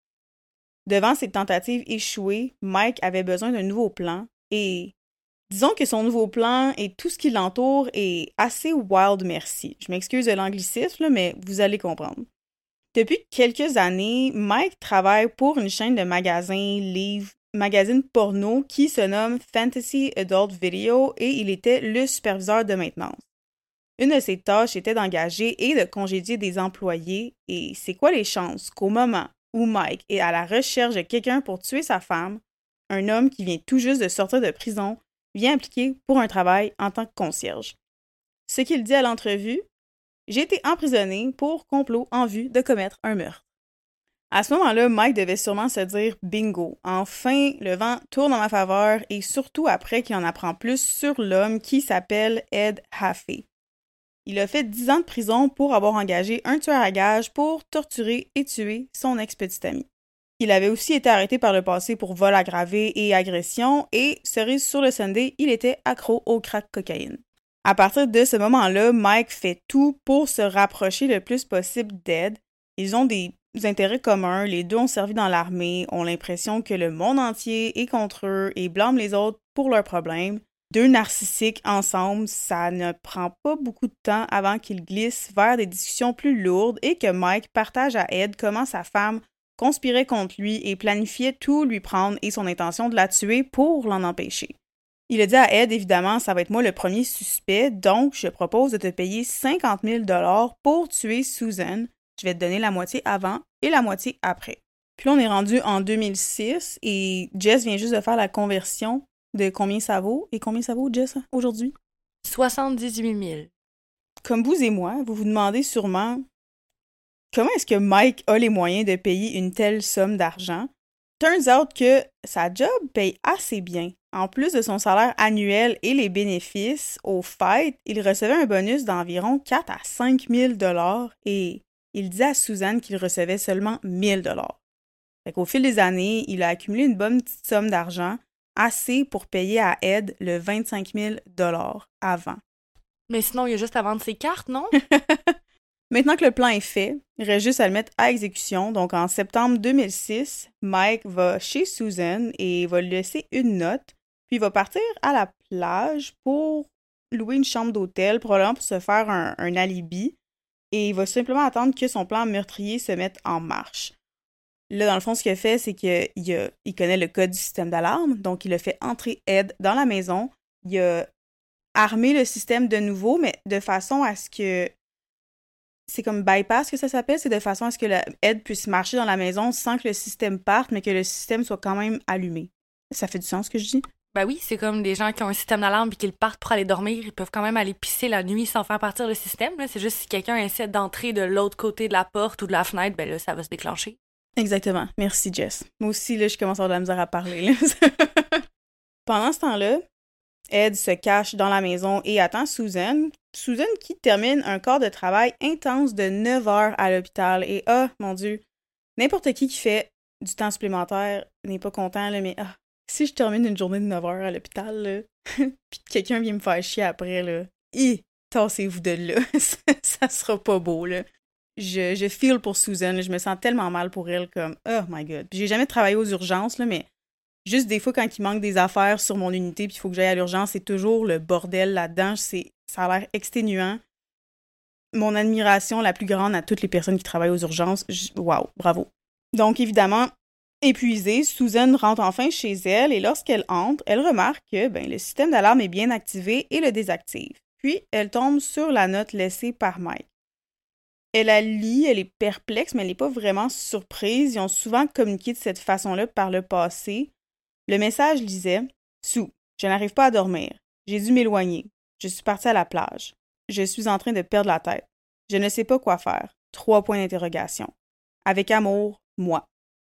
Devant ces tentatives échouées, Mike avait besoin d'un nouveau plan et disons que son nouveau plan et tout ce qui l'entoure est assez wild merci. Je m'excuse de l'anglicisme, mais vous allez comprendre. Depuis quelques années, Mike travaille pour une chaîne de magasins, livres, magazines porno qui se nomme Fantasy Adult Video et il était le superviseur de maintenance. Une de ses tâches était d'engager et de congédier des employés, et c'est quoi les chances qu'au moment où Mike est à la recherche de quelqu'un pour tuer sa femme, un homme qui vient tout juste de sortir de prison vient appliquer pour un travail en tant que concierge. Ce qu'il dit à l'entrevue, « J'ai été emprisonné pour complot en vue de commettre un meurtre. » À ce moment-là, Mike devait sûrement se dire « Bingo, enfin le vent tourne en ma faveur » et surtout après qu'il en apprend plus sur l'homme qui s'appelle Ed Haffey. Il a fait 10 ans de prison pour avoir engagé un tueur à gages pour torturer et tuer son ex-petite amie. Il avait aussi été arrêté par le passé pour vol aggravé et agression, et cerise sur le sundae, il était accro au crack cocaïne. À partir de ce moment-là, Mike fait tout pour se rapprocher le plus possible d'Ed. Ils ont des intérêts communs, les deux ont servi dans l'armée, ont l'impression que le monde entier est contre eux et blâment les autres pour leurs problèmes. deux narcissiques ensemble, ça ne prend pas beaucoup de temps avant qu'ils glissent vers des discussions plus lourdes et que Mike partage à Ed comment sa femme conspirait contre lui et planifiait tout lui prendre et son intention de la tuer pour l'en empêcher. Il a dit à Ed, évidemment, ça va être moi le premier suspect, donc je propose de te payer 50 000 $ pour tuer Susan. Je vais te donner la moitié avant et la moitié après. Puis là, on est rendu en 2006 et Jess vient juste de faire la conversion de combien ça vaut. Et combien ça vaut, Jess, aujourd'hui? 78 000. Comme vous et moi, vous vous demandez sûrement comment est-ce que Mike a les moyens de payer une telle somme d'argent? Turns out que sa job paye assez bien. En plus de son salaire annuel et les bénéfices, au fait, il recevait un bonus d'environ 4 à 5 000 $ et il disait à Susan qu'il recevait seulement 1 000 $. Fait qu'au fil des années, il a accumulé une bonne petite somme d'argent, assez pour payer à Ed le 25 000 $ avant. Mais sinon, il y a juste à vendre ses cartes, non? Maintenant que le plan est fait, il reste juste à le mettre à exécution. Donc en septembre 2006, Mike va chez Susan et va lui laisser une note, puis il va partir à la plage pour louer une chambre d'hôtel, probablement pour se faire un alibi, et il va simplement attendre que son plan meurtrier se mette en marche. Là, dans le fond, ce qu'il a fait, c'est qu'il connaît le code du système d'alarme, donc il a fait entrer Ed dans la maison, il a armé le système de nouveau, mais de façon à ce que c'est comme bypass que ça s'appelle, c'est de façon à ce que Ed puisse marcher dans la maison sans que le système parte, mais que le système soit quand même allumé. Ça fait du sens ce que je dis? Ben oui, c'est comme des gens qui ont un système d'alarme et qu'ils partent pour aller dormir, ils peuvent quand même aller pisser la nuit sans faire partir le système. Là. C'est juste si quelqu'un essaie d'entrer de l'autre côté de la porte ou de la fenêtre, ben là, ça va se déclencher. Exactement. Merci, Jess. Moi aussi, là, je commence à avoir de la misère à parler. Là. Pendant ce temps-là, Ed se cache dans la maison et attend Susan. Susan qui termine un corps de travail intense de 9 heures à l'hôpital. Et mon Dieu, n'importe qui fait du temps supplémentaire n'est pas content, là, mais si je termine une journée de 9 heures à l'hôpital, là, puis quelqu'un vient me faire chier après, là, tassez-vous de là. Ça sera pas beau, là. Je feel pour Susan, je me sens tellement mal pour elle, comme, oh my god. Puis j'ai jamais travaillé aux urgences, là, mais juste des fois, quand il manque des affaires sur mon unité puis il faut que j'aille à l'urgence, c'est toujours le bordel là-dedans. Ça a l'air exténuant. Mon admiration la plus grande à toutes les personnes qui travaillent aux urgences. Wow, bravo. Donc, évidemment, épuisée, Susan rentre enfin chez elle et lorsqu'elle entre, elle remarque que le système d'alarme est bien activé et le désactive. Puis, elle tombe sur la note laissée par Mike. Elle la lit, elle est perplexe, mais elle n'est pas vraiment surprise. Ils ont souvent communiqué de cette façon-là par le passé. Le message disait « Sue, je n'arrive pas à dormir. J'ai dû m'éloigner. Je suis partie à la plage. Je suis en train de perdre la tête. Je ne sais pas quoi faire. 3 points d'interrogation. Avec amour, moi. »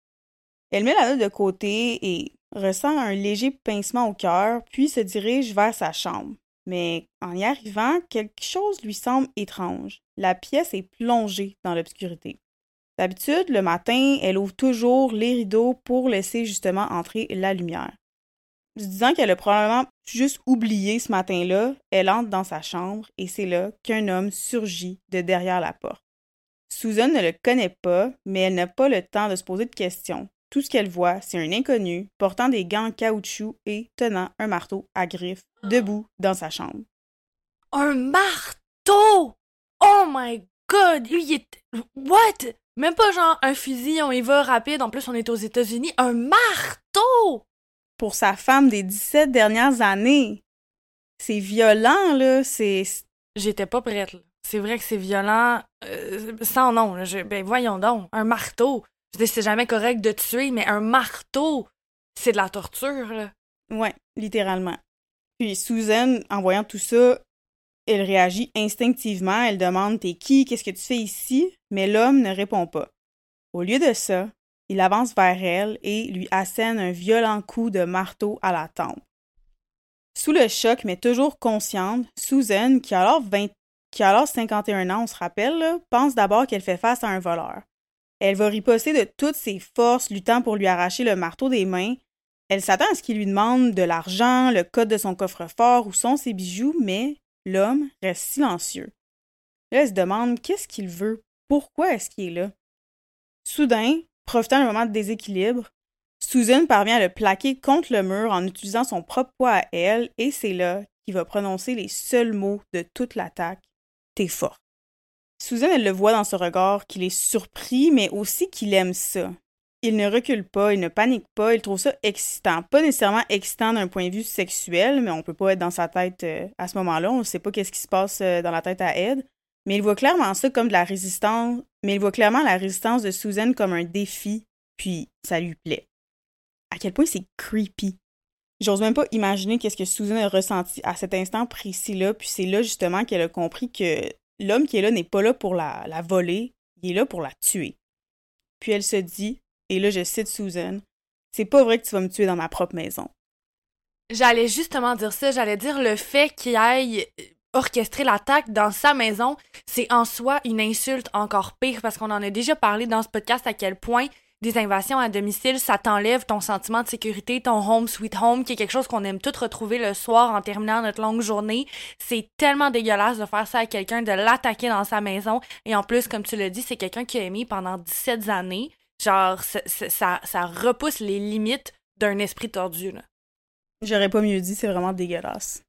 Elle met la note de côté et ressent un léger pincement au cœur, puis se dirige vers sa chambre. Mais en y arrivant, quelque chose lui semble étrange. La pièce est plongée dans l'obscurité. D'habitude, le matin, elle ouvre toujours les rideaux pour laisser justement entrer la lumière. Se disant qu'elle a probablement juste oublié ce matin-là, elle entre dans sa chambre et c'est là qu'un homme surgit de derrière la porte. Susan ne le connaît pas, mais elle n'a pas le temps de se poser de questions. Tout ce qu'elle voit, c'est un inconnu portant des gants en caoutchouc et tenant un marteau à griffes, debout dans sa chambre. Un marteau! Oh my god! Il est... What? Même pas genre un fusil, on y va rapide, en plus on est aux États-Unis. Un marteau! Pour sa femme des 17 dernières années. C'est violent, là, J'étais pas prête, là. C'est vrai que c'est violent. Sans nom, là. Voyons donc, un marteau. Je dis, c'est jamais correct de tuer, mais un marteau, c'est de la torture, là. Ouais, littéralement. Puis Susan, en voyant tout ça, elle réagit instinctivement. Elle demande « T'es qui? Qu'est-ce que tu fais ici? » Mais l'homme ne répond pas. Au lieu de ça, il avance vers elle et lui assène un violent coup de marteau à la tempe. Sous le choc, mais toujours consciente, Susan, qui a alors 51 ans, on se rappelle, là, pense d'abord qu'elle fait face à un voleur. Elle va riposter de toutes ses forces, luttant pour lui arracher le marteau des mains. Elle s'attend à ce qu'il lui demande de l'argent, le code de son coffre-fort, où sont ses bijoux, mais l'homme reste silencieux. Là, elle se demande qu'est-ce qu'il veut, pourquoi est-ce qu'il est là. Soudain, profitant d'un moment de déséquilibre, Susan parvient à le plaquer contre le mur en utilisant son propre poids à elle, et c'est là qu'il va prononcer les seuls mots de toute l'attaque. « T'es forte. » Susan, elle le voit dans ce regard qu'il est surpris, mais aussi qu'il aime ça. Il ne recule pas, il ne panique pas, il trouve ça excitant. Pas nécessairement excitant d'un point de vue sexuel, mais on peut pas être dans sa tête à ce moment-là, on ne sait pas qu'est-ce qui se passe dans la tête à Ed. Mais il voit clairement ça comme de la résistance, mais il voit clairement la résistance de Susan comme un défi, puis ça lui plaît. À quel point c'est creepy. J'ose même pas imaginer qu'est-ce que Susan a ressenti à cet instant précis-là, puis c'est là justement qu'elle a compris que l'homme qui est là n'est pas là pour la voler, il est là pour la tuer. Puis elle se dit, et là je cite Susan, « C'est pas vrai que tu vas me tuer dans ma propre maison. » J'allais justement dire ça, j'allais dire le fait qu'il aille orchestrer l'attaque dans sa maison, c'est en soi une insulte encore pire parce qu'on en a déjà parlé dans ce podcast à quel point des invasions à domicile, ça t'enlève ton sentiment de sécurité, ton home sweet home, qui est quelque chose qu'on aime tous retrouver le soir en terminant notre longue journée. C'est tellement dégueulasse de faire ça à quelqu'un, de l'attaquer dans sa maison. Et en plus, comme tu l'as dit, c'est quelqu'un qui a aimé pendant 17 années. Genre, ça repousse les limites d'un esprit tordu, là. J'aurais pas mieux dit, c'est vraiment dégueulasse.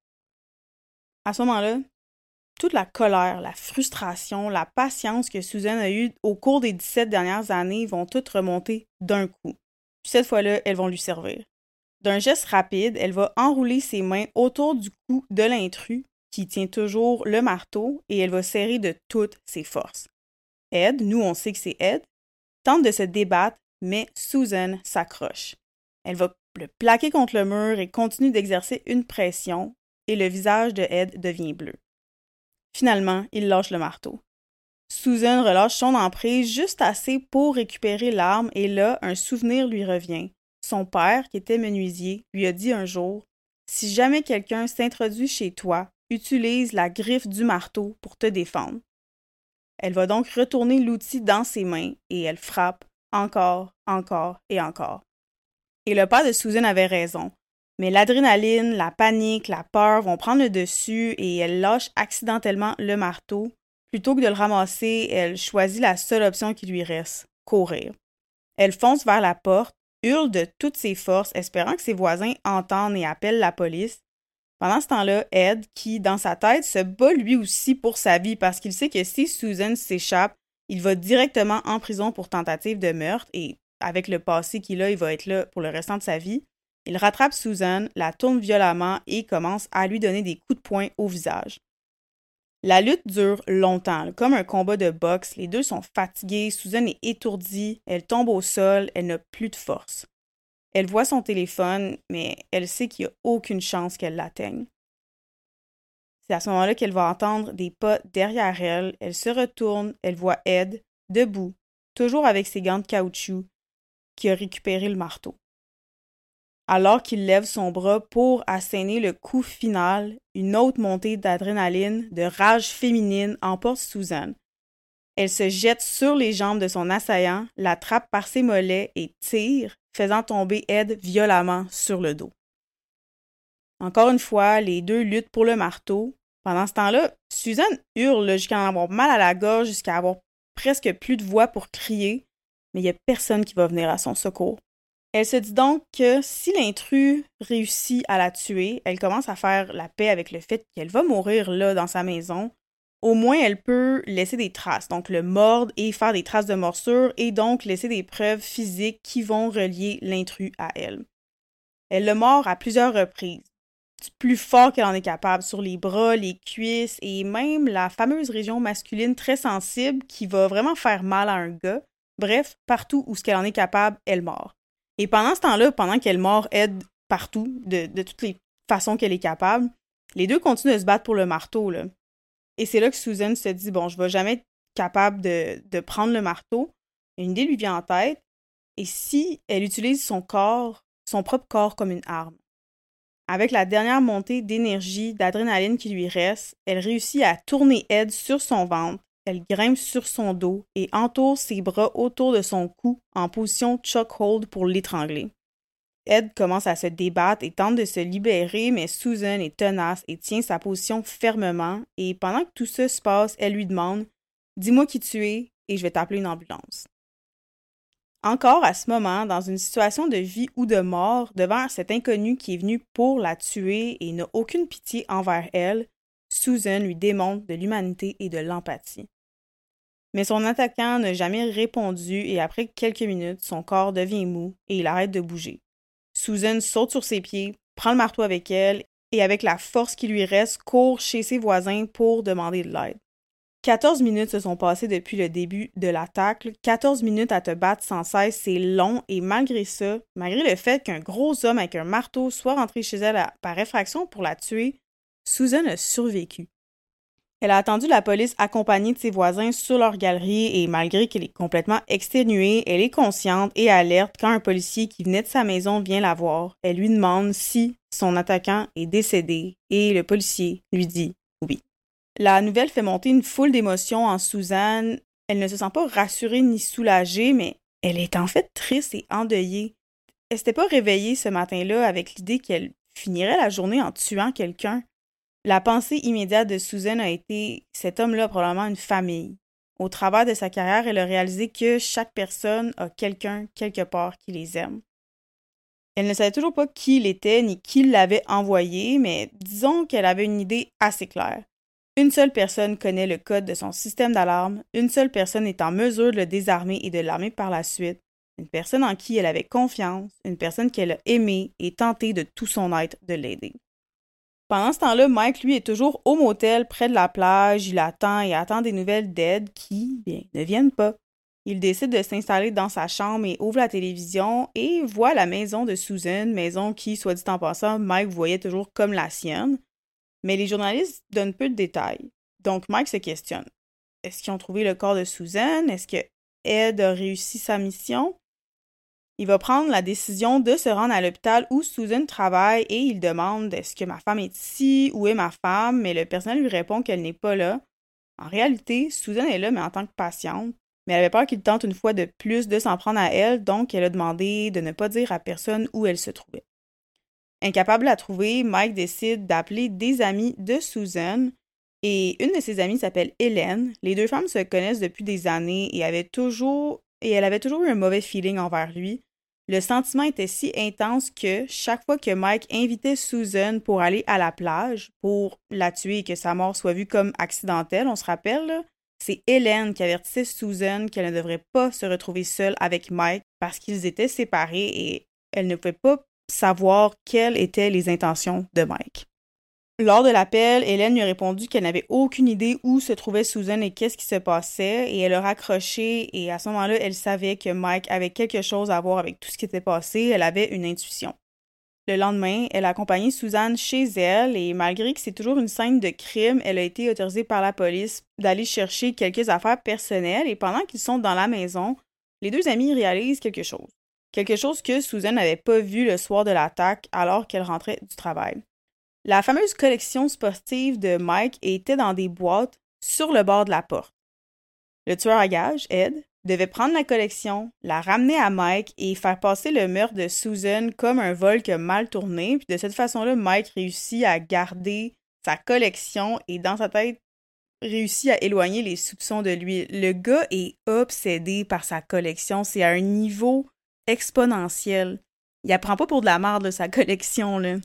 À ce moment-là, toute la colère, la frustration, la patience que Susan a eue au cours des 17 dernières années vont toutes remonter d'un coup. Puis cette fois-là, elles vont lui servir. D'un geste rapide, elle va enrouler ses mains autour du cou de l'intrus, qui tient toujours le marteau, et elle va serrer de toutes ses forces. Ed, nous on sait que c'est Ed, tente de se débattre, mais Susan s'accroche. Elle va le plaquer contre le mur et continue d'exercer une pression, et le visage de Ed devient bleu. Finalement, il lâche le marteau. Susan relâche son emprise juste assez pour récupérer l'arme et là, un souvenir lui revient. Son père, qui était menuisier, lui a dit un jour « Si jamais quelqu'un s'introduit chez toi, utilise la griffe du marteau pour te défendre. » Elle va donc retourner l'outil dans ses mains et elle frappe encore, encore et encore. Et le père de Susan avait raison. Mais l'adrénaline, la panique, la peur vont prendre le dessus et elle lâche accidentellement le marteau. Plutôt que de le ramasser, elle choisit la seule option qui lui reste, courir. Elle fonce vers la porte, hurle de toutes ses forces, espérant que ses voisins entendent et appellent la police. Pendant ce temps-là, Ed, qui, dans sa tête, se bat lui aussi pour sa vie parce qu'il sait que si Susan s'échappe, il va directement en prison pour tentative de meurtre et, avec le passé qu'il a, il va être là pour le restant de sa vie. Il rattrape Susan, la tourne violemment et commence à lui donner des coups de poing au visage. La lutte dure longtemps, comme un combat de boxe. Les deux sont fatigués, Susan est étourdie, elle tombe au sol, elle n'a plus de force. Elle voit son téléphone, mais elle sait qu'il n'y a aucune chance qu'elle l'atteigne. C'est à ce moment-là qu'elle va entendre des pas derrière elle. Elle se retourne, elle voit Ed, debout, toujours avec ses gants de caoutchouc, qui a récupéré le marteau. Alors qu'il lève son bras pour asséner le coup final, une autre montée d'adrénaline, de rage féminine emporte Susan. Elle se jette sur les jambes de son assaillant, l'attrape par ses mollets et tire, faisant tomber Ed violemment sur le dos. Encore une fois, les deux luttent pour le marteau. Pendant ce temps-là, Susan hurle jusqu'à en avoir mal à la gorge, jusqu'à avoir presque plus de voix pour crier, mais il n'y a personne qui va venir à son secours. Elle se dit donc que si l'intrus réussit à la tuer, elle commence à faire la paix avec le fait qu'elle va mourir là dans sa maison. Au moins, elle peut laisser des traces, donc le mordre et faire des traces de morsure et donc laisser des preuves physiques qui vont relier l'intrus à elle. Elle le mord à plusieurs reprises, du plus fort qu'elle en est capable, sur les bras, les cuisses et même la fameuse région masculine très sensible qui va vraiment faire mal à un gars. Bref, partout où ce qu'elle en est capable, elle mord. Et pendant ce temps-là, pendant qu'elle mord Ed partout, de toutes les façons qu'elle est capable, les deux continuent de se battre pour le marteau, là. Et c'est là que Susan se dit, bon, je ne vais jamais être capable de prendre le marteau. Une idée lui vient en tête. Et si elle utilise son corps, son propre corps comme une arme? Avec la dernière montée d'énergie, d'adrénaline qui lui reste, elle réussit à tourner Ed sur son ventre. Elle grimpe sur son dos et entoure ses bras autour de son cou en position chokehold pour l'étrangler. Ed commence à se débattre et tente de se libérer, mais Susan est tenace et tient sa position fermement. Et pendant que tout ça se passe, elle lui demande « Dis-moi qui tu es et je vais t'appeler une ambulance. » Encore à ce moment, dans une situation de vie ou de mort, devant cet inconnu qui est venu pour la tuer et n'a aucune pitié envers elle, Susan lui démontre de l'humanité et de l'empathie. Mais son attaquant n'a jamais répondu et après quelques minutes, son corps devient mou et il arrête de bouger. Susan saute sur ses pieds, prend le marteau avec elle et avec la force qui lui reste, court chez ses voisins pour demander de l'aide. 14 minutes se sont passées depuis le début de l'attaque. 14 minutes à te battre sans cesse, c'est long et malgré ça, malgré le fait qu'un gros homme avec un marteau soit rentré chez elle par effraction pour la tuer, Susan a survécu. Elle a attendu la police accompagnée de ses voisins sur leur galerie et malgré qu'elle est complètement exténuée, elle est consciente et alerte quand un policier qui venait de sa maison vient la voir. Elle lui demande si son attaquant est décédé et le policier lui dit oui. La nouvelle fait monter une foule d'émotions en Susan. Elle ne se sent pas rassurée ni soulagée, mais elle est en fait triste et endeuillée. Elle s'était pas réveillée ce matin-là avec l'idée qu'elle finirait la journée en tuant quelqu'un. La pensée immédiate de Susan a été « cet homme-là a probablement une famille ». Au travers de sa carrière, elle a réalisé que chaque personne a quelqu'un quelque part qui les aime. Elle ne savait toujours pas qui il était ni qui l'avait envoyé, mais disons qu'elle avait une idée assez claire. Une seule personne connaît le code de son système d'alarme, une seule personne est en mesure de le désarmer et de l'armer par la suite, une personne en qui elle avait confiance, une personne qu'elle a aimée et tenté de tout son être de l'aider. Pendant ce temps-là, Mike, lui, est toujours au motel près de la plage, il attend et attend des nouvelles d'Ed qui, bien, ne viennent pas. Il décide de s'installer dans sa chambre et ouvre la télévision et voit la maison de Susan, maison qui, soit dit en passant, Mike voyait toujours comme la sienne. Mais les journalistes donnent peu de détails. Donc Mike se questionne. Est-ce qu'ils ont trouvé le corps de Susan? Est-ce que Ed a réussi sa mission? Il va prendre la décision de se rendre à l'hôpital où Susan travaille et il demande est-ce que ma femme est ici? Où est ma femme? Mais le personnel lui répond qu'elle n'est pas là. En réalité, Susan est là, mais en tant que patiente. Mais elle avait peur qu'il tente une fois de plus de s'en prendre à elle, donc elle a demandé de ne pas dire à personne où elle se trouvait. Incapable de la trouver, Mike décide d'appeler des amis de Susan et une de ses amies s'appelle Hélène. Les deux femmes se connaissent depuis des années et elle avait toujours eu un mauvais feeling envers lui. Le sentiment était si intense que chaque fois que Mike invitait Susan pour aller à la plage, pour la tuer et que sa mort soit vue comme accidentelle, on se rappelle, là, c'est Hélène qui avertissait Susan qu'elle ne devrait pas se retrouver seule avec Mike parce qu'ils étaient séparés et elle ne pouvait pas savoir quelles étaient les intentions de Mike. Lors de l'appel, Hélène lui a répondu qu'elle n'avait aucune idée où se trouvait Susan et qu'est-ce qui se passait, et elle a raccroché, et à ce moment-là, elle savait que Mike avait quelque chose à voir avec tout ce qui était passé, elle avait une intuition. Le lendemain, elle a accompagné Susan chez elle, et malgré que c'est toujours une scène de crime, elle a été autorisée par la police d'aller chercher quelques affaires personnelles, et pendant qu'ils sont dans la maison, les deux amis réalisent quelque chose. Quelque chose que Susan n'avait pas vu le soir de l'attaque alors qu'elle rentrait du travail. La fameuse collection sportive de Mike était dans des boîtes sur le bord de la porte. Le tueur à gages, Ed, devait prendre la collection, la ramener à Mike et faire passer le meurtre de Susan comme un vol qui a mal tourné. Puis de cette façon-là, Mike réussit à garder sa collection et dans sa tête, réussit à éloigner les soupçons de lui. Le gars est obsédé par sa collection. C'est à un niveau exponentiel. Il apprend pas pour de la merde, là, sa collection, là.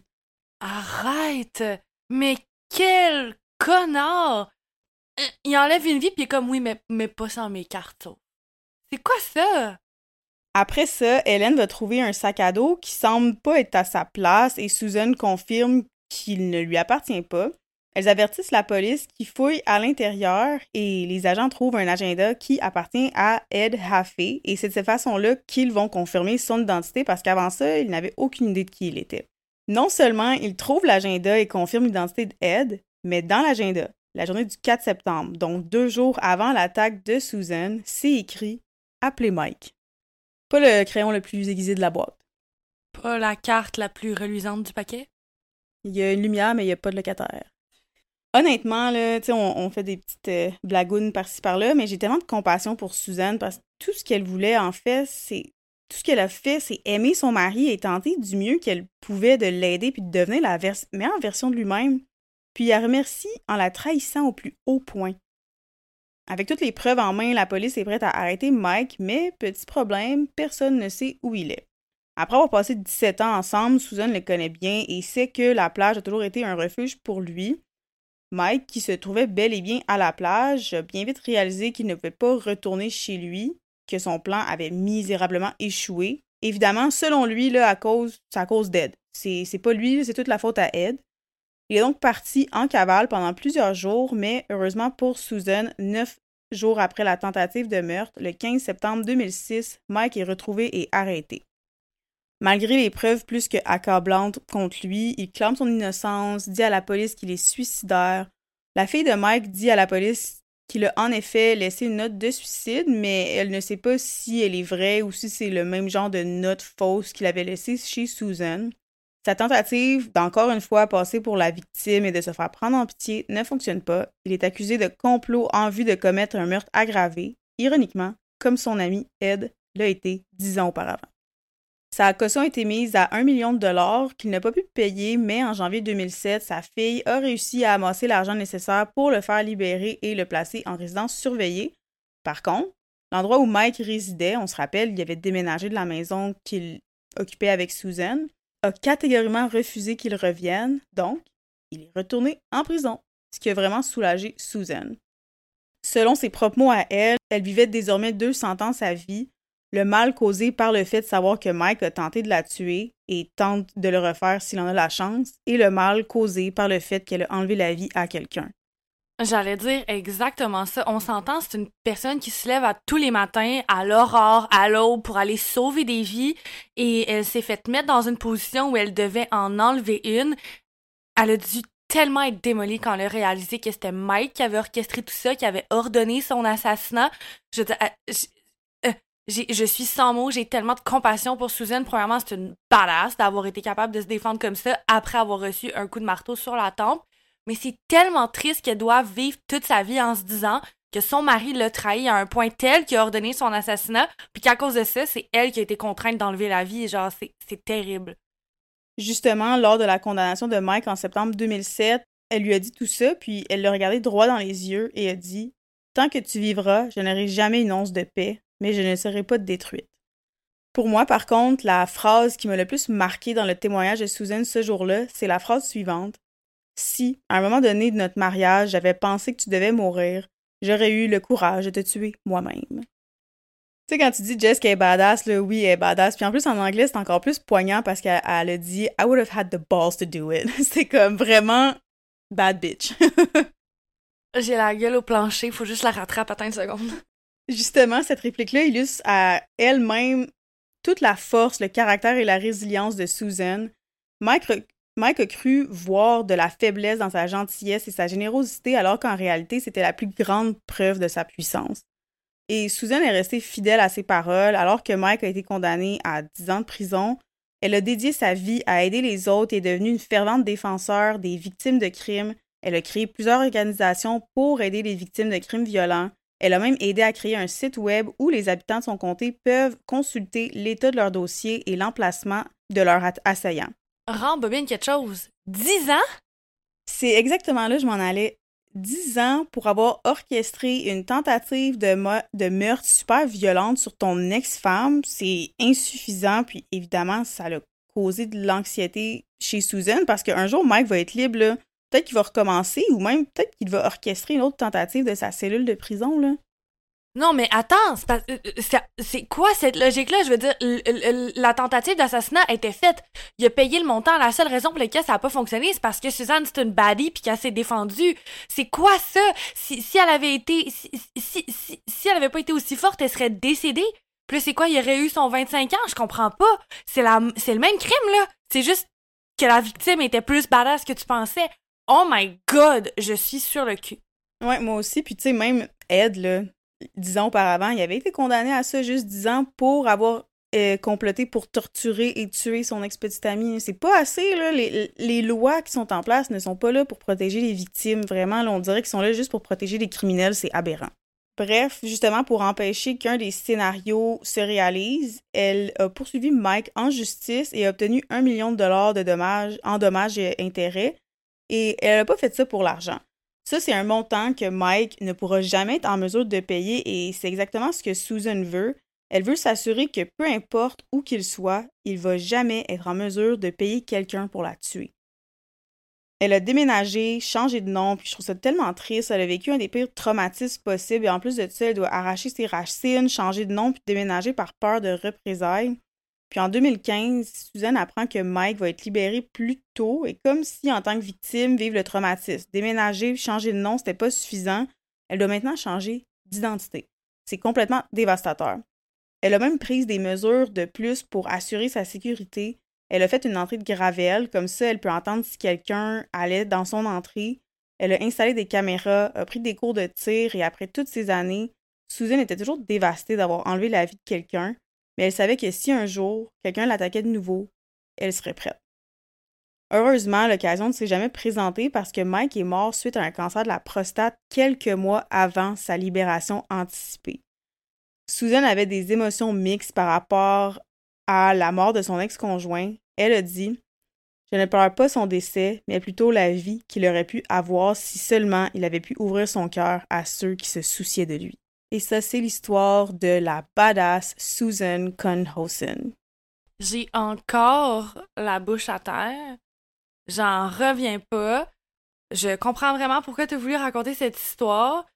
Arrête! Mais quel connard! Il enlève une vie pis il est comme oui, mais pas sans mes cartons. C'est quoi ça? Après ça, Hélène va trouver un sac à dos qui semble pas être à sa place et Susan confirme qu'il ne lui appartient pas. Elles avertissent la police qui fouille à l'intérieur et les agents trouvent un agenda qui appartient à Ed Haffey et c'est de cette façon-là qu'ils vont confirmer son identité parce qu'avant ça, ils n'avaient aucune idée de qui il était. Non seulement ils trouvent l'agenda et confirment l'identité d'Ed, mais dans l'agenda, la journée du 4 septembre, donc 2 jours avant l'attaque de Susan, c'est écrit « Appelez Mike ». Pas le crayon le plus aiguisé de la boîte. Pas la carte la plus reluisante du paquet? Il y a une lumière, mais il n'y a pas de locataire. Honnêtement, là, on fait des petites blagounes par-ci par-là, mais j'ai tellement de compassion pour Susan parce que tout ce qu'elle voulait, en fait, tout ce qu'elle a fait, c'est aimer son mari et tenter du mieux qu'elle pouvait de l'aider puis de devenir la meilleure version de lui-même. Puis elle remercie en la trahissant au plus haut point. Avec toutes les preuves en main, la police est prête à arrêter Mike, mais petit problème, personne ne sait où il est. Après avoir passé 17 ans ensemble, Susan le connaît bien et sait que la plage a toujours été un refuge pour lui. Mike, qui se trouvait bel et bien à la plage, a bien vite réalisé qu'il ne pouvait pas retourner chez lui, que son plan avait misérablement échoué. Évidemment, selon lui, là, c'est à cause d'Ed. C'est pas lui, c'est toute la faute à Ed. Il est donc parti en cavale pendant plusieurs jours, mais heureusement pour Susan, 9 jours après la tentative de meurtre, le 15 septembre 2006, Mike est retrouvé et arrêté. Malgré les preuves plus que accablantes contre lui, il clame son innocence, dit à la police qu'il est suicidaire. La fille de Mike dit à la police qu'il a en effet laissé une note de suicide, mais elle ne sait pas si elle est vraie ou si c'est le même genre de note fausse qu'il avait laissée chez Susan. Sa tentative d'encore une fois passer pour la victime et de se faire prendre en pitié ne fonctionne pas. Il est accusé de complot en vue de commettre un meurtre aggravé, ironiquement, comme son ami Ed l'a été 10 ans auparavant. Sa caution a été mise à 1 million de dollars qu'il n'a pas pu payer, mais en janvier 2007, sa fille a réussi à amasser l'argent nécessaire pour le faire libérer et le placer en résidence surveillée. Par contre, l'endroit où Mike résidait, on se rappelle, il avait déménagé de la maison qu'il occupait avec Susan, a catégoriquement refusé qu'il revienne, donc il est retourné en prison, ce qui a vraiment soulagé Susan. Selon ses propres mots à elle, elle vivait désormais 200 ans sa vie, le mal causé par le fait de savoir que Mike a tenté de la tuer et tente de le refaire s'il en a la chance, et le mal causé par le fait qu'elle a enlevé la vie à quelqu'un. J'allais dire exactement ça. On s'entend, c'est une personne qui se lève à tous les matins, à l'aurore, à l'aube, pour aller sauver des vies, et elle s'est faite mettre dans une position où elle devait en enlever une. Elle a dû tellement être démolie quand elle a réalisé que c'était Mike qui avait orchestré tout ça, qui avait ordonné son assassinat. Je veux dire, je suis sans mots, j'ai tellement de compassion pour Susan. Premièrement, c'est une badass d'avoir été capable de se défendre comme ça après avoir reçu un coup de marteau sur la tempe. Mais c'est tellement triste qu'elle doit vivre toute sa vie en se disant que son mari l'a trahi à un point tel qu'il a ordonné son assassinat, puis qu'à cause de ça, c'est elle qui a été contrainte d'enlever la vie. Genre, c'est terrible. Justement, lors de la condamnation de Mike en septembre 2007, elle lui a dit tout ça, puis elle l'a regardé droit dans les yeux et a dit « Tant que tu vivras, je n'aurai jamais une once de paix, mais je ne serai pas détruite. » Pour moi, par contre, la phrase qui m'a le plus marquée dans le témoignage de Susan ce jour-là, c'est la phrase suivante. « Si, à un moment donné de notre mariage, j'avais pensé que tu devais mourir, j'aurais eu le courage de te tuer moi-même. » Tu sais, quand tu dis Jess qu'elle est badass, là, oui, elle est badass. Puis en plus, en anglais, c'est encore plus poignant parce qu'elle a dit « I would have had the balls to do it. » C'est comme vraiment bad bitch. J'ai la gueule au plancher, faut juste la rattraper à 30 secondes. Justement, cette réplique-là illustre à elle-même toute la force, le caractère et la résilience de Susan. Mike a cru voir de la faiblesse dans sa gentillesse et sa générosité, alors qu'en réalité, c'était la plus grande preuve de sa puissance. Et Susan est restée fidèle à ses paroles, alors que Mike a été condamné à 10 ans de prison. Elle a dédié sa vie à aider les autres et est devenue une fervente défenseur des victimes de crimes. Elle a créé plusieurs organisations pour aider les victimes de crimes violents. Elle a même aidé à créer un site web où les habitants de son comté peuvent consulter l'état de leur dossier et l'emplacement de leurs assaillants. Rembobine quelque chose. 10 ans? C'est exactement là que je m'en allais. 10 ans pour avoir orchestré une tentative de meurtre super violente sur ton ex-femme, c'est insuffisant, puis évidemment, ça a causé de l'anxiété chez Susan, parce qu'un jour, Mike va être libre, là. Peut-être qu'il va recommencer, ou même peut-être qu'il va orchestrer une autre tentative de sa cellule de prison, là. Non, mais attends, c'est quoi cette logique-là? Je veux dire, la tentative d'assassinat a été faite. Il a payé le montant. La seule raison pour laquelle ça n'a pas fonctionné, c'est parce que Suzanne, c'est une baddie puis qu'elle s'est défendue. C'est quoi ça? Si elle avait été... Si elle avait pas été aussi forte, elle serait décédée. Puis là, c'est quoi? Il aurait eu son 25 ans? Je comprends pas. C'est le même crime, là. C'est juste que la victime était plus badass que tu pensais. Oh my God! Je suis sur le cul. Ouais, moi aussi. Puis tu sais, même Ed, là... 10 ans auparavant, il avait été condamné à ça juste 10 ans pour avoir comploté pour torturer et tuer son ex-petite amie. C'est pas assez, là. Les lois qui sont en place ne sont pas là pour protéger les victimes. Vraiment, là, on dirait qu'ils sont là juste pour protéger les criminels. C'est aberrant. Bref, justement, pour empêcher qu'un des scénarios se réalise, elle a poursuivi Mike en justice et a obtenu 1 million de dollars en dommages et intérêts. Et elle n'a pas fait ça pour l'argent. Ça, c'est un montant que Mike ne pourra jamais être en mesure de payer et c'est exactement ce que Susan veut. Elle veut s'assurer que peu importe où qu'il soit, il va jamais être en mesure de payer quelqu'un pour la tuer. Elle a déménagé, changé de nom, puis je trouve ça tellement triste. Elle a vécu un des pires traumatismes possibles et en plus de ça, elle doit arracher ses racines, changer de nom, puis déménager par peur de représailles. Puis en 2015, Suzanne apprend que Mike va être libéré plus tôt et comme si, en tant que victime, vivre le traumatisme. Déménager, changer de nom, c'était pas suffisant. Elle doit maintenant changer d'identité. C'est complètement dévastateur. Elle a même pris des mesures de plus pour assurer sa sécurité. Elle a fait une entrée de gravelle, comme ça elle peut entendre si quelqu'un allait dans son entrée. Elle a installé des caméras, a pris des cours de tir et après toutes ces années, Susan était toujours dévastée d'avoir enlevé la vie de quelqu'un, mais elle savait que si un jour quelqu'un l'attaquait de nouveau, elle serait prête. Heureusement, l'occasion ne s'est jamais présentée parce que Mike est mort suite à un cancer de la prostate quelques mois avant sa libération anticipée. Susan avait des émotions mixtes par rapport à la mort de son ex-conjoint. Elle a dit « Je ne pleure pas son décès, mais plutôt la vie qu'il aurait pu avoir si seulement il avait pu ouvrir son cœur à ceux qui se souciaient de lui. » Et ça, c'est l'histoire de la badass Susan Conhausen. J'ai encore la bouche à terre. J'en reviens pas. Je comprends vraiment pourquoi tu as voulu raconter cette histoire.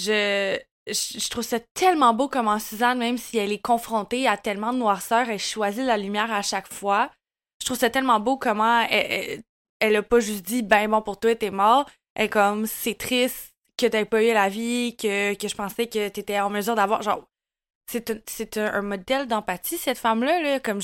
Je trouve ça tellement beau comment Suzanne, même si elle est confrontée à tellement de noirceur, elle choisit la lumière à chaque fois. Je trouve ça tellement beau comment elle a pas juste dit « Ben bon, pour toi, t'es mort ». Elle est comme « C'est triste que t'aies pas eu la vie, que je pensais que t'étais en mesure d'avoir... » Genre, c'est un modèle d'empathie, cette femme-là, là, comme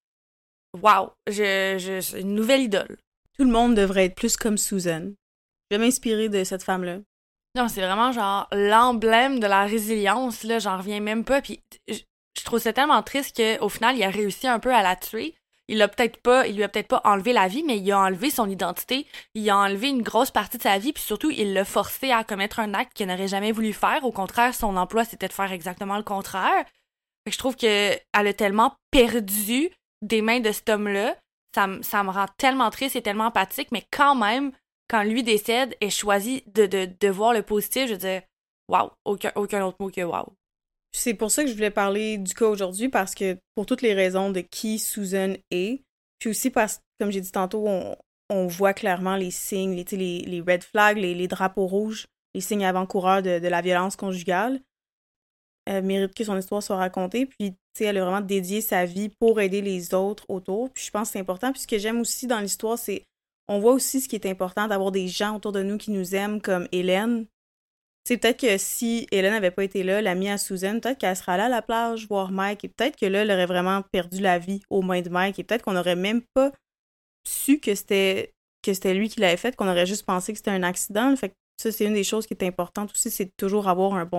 wow! C'est une nouvelle idole. Tout le monde devrait être plus comme Susan. Je vais m'inspirer de cette femme-là. Non, c'est vraiment genre l'emblème de la résilience, là, j'en reviens même pas. Puis je trouve ça tellement triste qu'au final, il a réussi un peu à la tuer. Il lui a peut-être pas enlevé la vie, mais il a enlevé son identité. Il a enlevé une grosse partie de sa vie, puis surtout, il l'a forcé à commettre un acte qu'il n'aurait jamais voulu faire. Au contraire, son emploi, c'était de faire exactement le contraire. Fait que je trouve qu'elle a tellement perdu des mains de cet homme-là. Ça me rend tellement triste et tellement empathique, mais quand même, quand lui décède, elle choisit de voir le positif. Je veux dire, wow, aucun autre mot que wow. C'est pour ça que je voulais parler du cas aujourd'hui, parce que pour toutes les raisons de qui Susan est, puis aussi parce que, comme j'ai dit tantôt, on voit clairement les signes, les red flags, les drapeaux rouges, les signes avant-coureurs de la violence conjugale. Elle mérite que son histoire soit racontée, puis elle a vraiment dédié sa vie pour aider les autres autour, puis je pense que c'est important, puis ce que j'aime aussi dans l'histoire, c'est on voit aussi ce qui est important d'avoir des gens autour de nous qui nous aiment, comme Hélène. C'est peut-être que si Hélène n'avait pas été là, l'amie à Susan, peut-être qu'elle serait allée à la plage voir Mike, et peut-être que là, elle aurait vraiment perdu la vie aux mains de Mike, et peut-être qu'on n'aurait même pas su que c'était lui qui l'avait fait, qu'on aurait juste pensé que c'était un accident. Fait que ça, c'est une des choses qui est importante aussi, c'est de toujours avoir un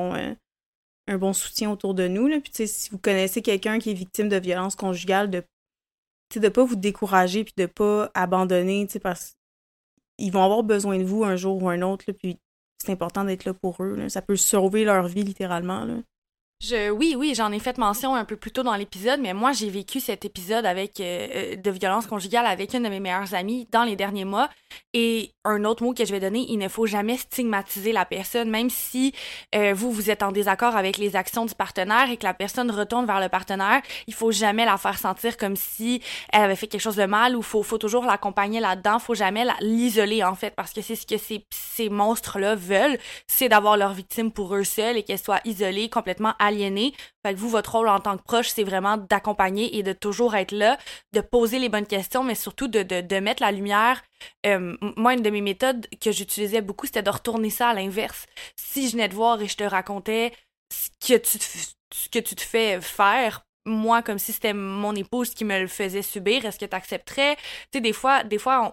bon soutien autour de nous. Là. Puis si vous connaissez quelqu'un qui est victime de violence conjugale, de pas vous décourager puis de pas abandonner, parce qu'ils vont avoir besoin de vous un jour ou un autre, là, puis c'est important d'être là pour eux. Là. Ça peut sauver leur vie, littéralement. Là. Oui, j'en ai fait mention un peu plus tôt dans l'épisode, mais moi, j'ai vécu cet épisode avec de violence conjugale avec une de mes meilleures amies dans les derniers mois. Et un autre mot que je vais donner, il ne faut jamais stigmatiser la personne, même si vous êtes en désaccord avec les actions du partenaire et que la personne retourne vers le partenaire, il faut jamais la faire sentir comme si elle avait fait quelque chose de mal ou faut toujours l'accompagner là-dedans, faut jamais l'isoler en fait, parce que c'est ce que ces monstres-là veulent, c'est d'avoir leur victime pour eux seuls et qu'elle soit isolée, complètement aliénée. Fait que vous, votre rôle en tant que proche, c'est vraiment d'accompagner et de toujours être là, de poser les bonnes questions, mais surtout de mettre la lumière. Moi, une de mes méthodes que j'utilisais beaucoup, c'était de retourner ça à l'inverse. Si je venais te voir et je te racontais ce que tu te fais faire, moi, comme si c'était mon épouse qui me le faisait subir, est-ce que tu accepterais? Tu sais, des fois,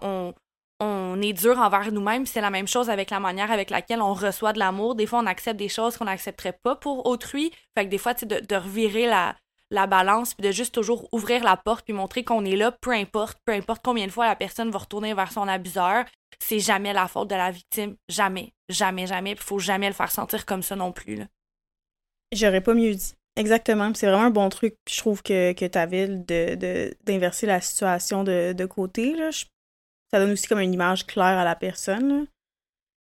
on est dur envers nous-mêmes, c'est la même chose avec la manière avec laquelle on reçoit de l'amour. Des fois, on accepte des choses qu'on n'accepterait pas pour autrui. Fait que des fois, tu sais, de revirer la balance, puis de juste toujours ouvrir la porte, puis montrer qu'on est là, peu importe combien de fois la personne va retourner vers son abuseur, c'est jamais la faute de la victime. Jamais. Puis faut jamais le faire sentir comme ça non plus, là. J'aurais pas mieux dit. Exactement. C'est vraiment un bon truc, je trouve, que t'avais d'inverser la situation de côté, là. Ça donne aussi comme une image claire à la personne. Là.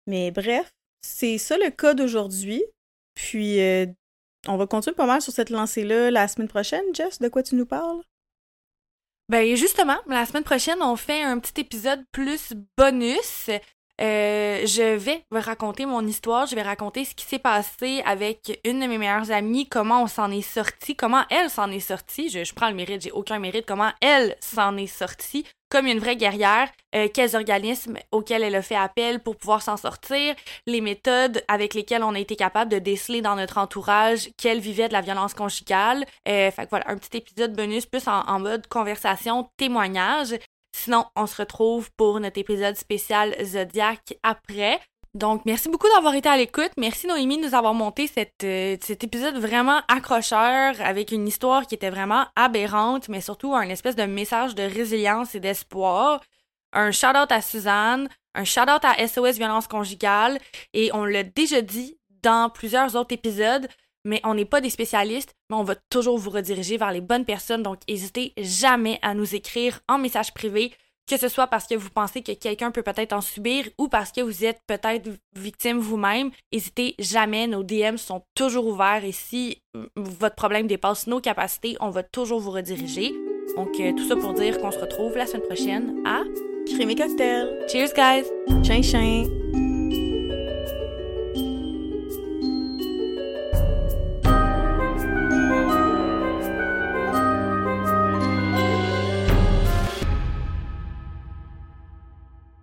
Mais bref, c'est ça le cas d'aujourd'hui. Puis, on va continuer pas mal sur cette lancée-là la semaine prochaine. Jess, de quoi tu nous parles? Ben justement, la semaine prochaine, on fait un petit épisode plus bonus. Je vais vous raconter mon histoire, je vais raconter ce qui s'est passé avec une de mes meilleures amies, comment on s'en est sorti, comment elle s'en est sortie. Je prends le mérite, j'ai aucun mérite, comment elle s'en est sortie comme une vraie guerrière, quels organismes auxquels elle a fait appel pour pouvoir s'en sortir, les méthodes avec lesquelles on a été capable de déceler dans notre entourage qu'elle vivait de la violence conjugale. Fait que voilà, un petit épisode bonus plus en mode conversation, témoignage. Sinon, on se retrouve pour notre épisode spécial Zodiac après. Donc, merci beaucoup d'avoir été à l'écoute. Merci Noémie de nous avoir monté cet épisode vraiment accrocheur avec une histoire qui était vraiment aberrante, mais surtout un espèce de message de résilience et d'espoir. Un shout-out à Suzanne, un shout-out à SOS Violence Conjugale, et on l'a déjà dit dans plusieurs autres épisodes, mais on n'est pas des spécialistes, mais on va toujours vous rediriger vers les bonnes personnes, donc n'hésitez jamais à nous écrire en message privé, que ce soit parce que vous pensez que quelqu'un peut peut-être en subir ou parce que vous êtes peut-être victime vous-même. N'hésitez jamais, nos DM sont toujours ouverts et si votre problème dépasse nos capacités, on va toujours vous rediriger. Donc tout ça pour dire qu'on se retrouve la semaine prochaine à Crime et cocktail. Cheers guys! Chin chin!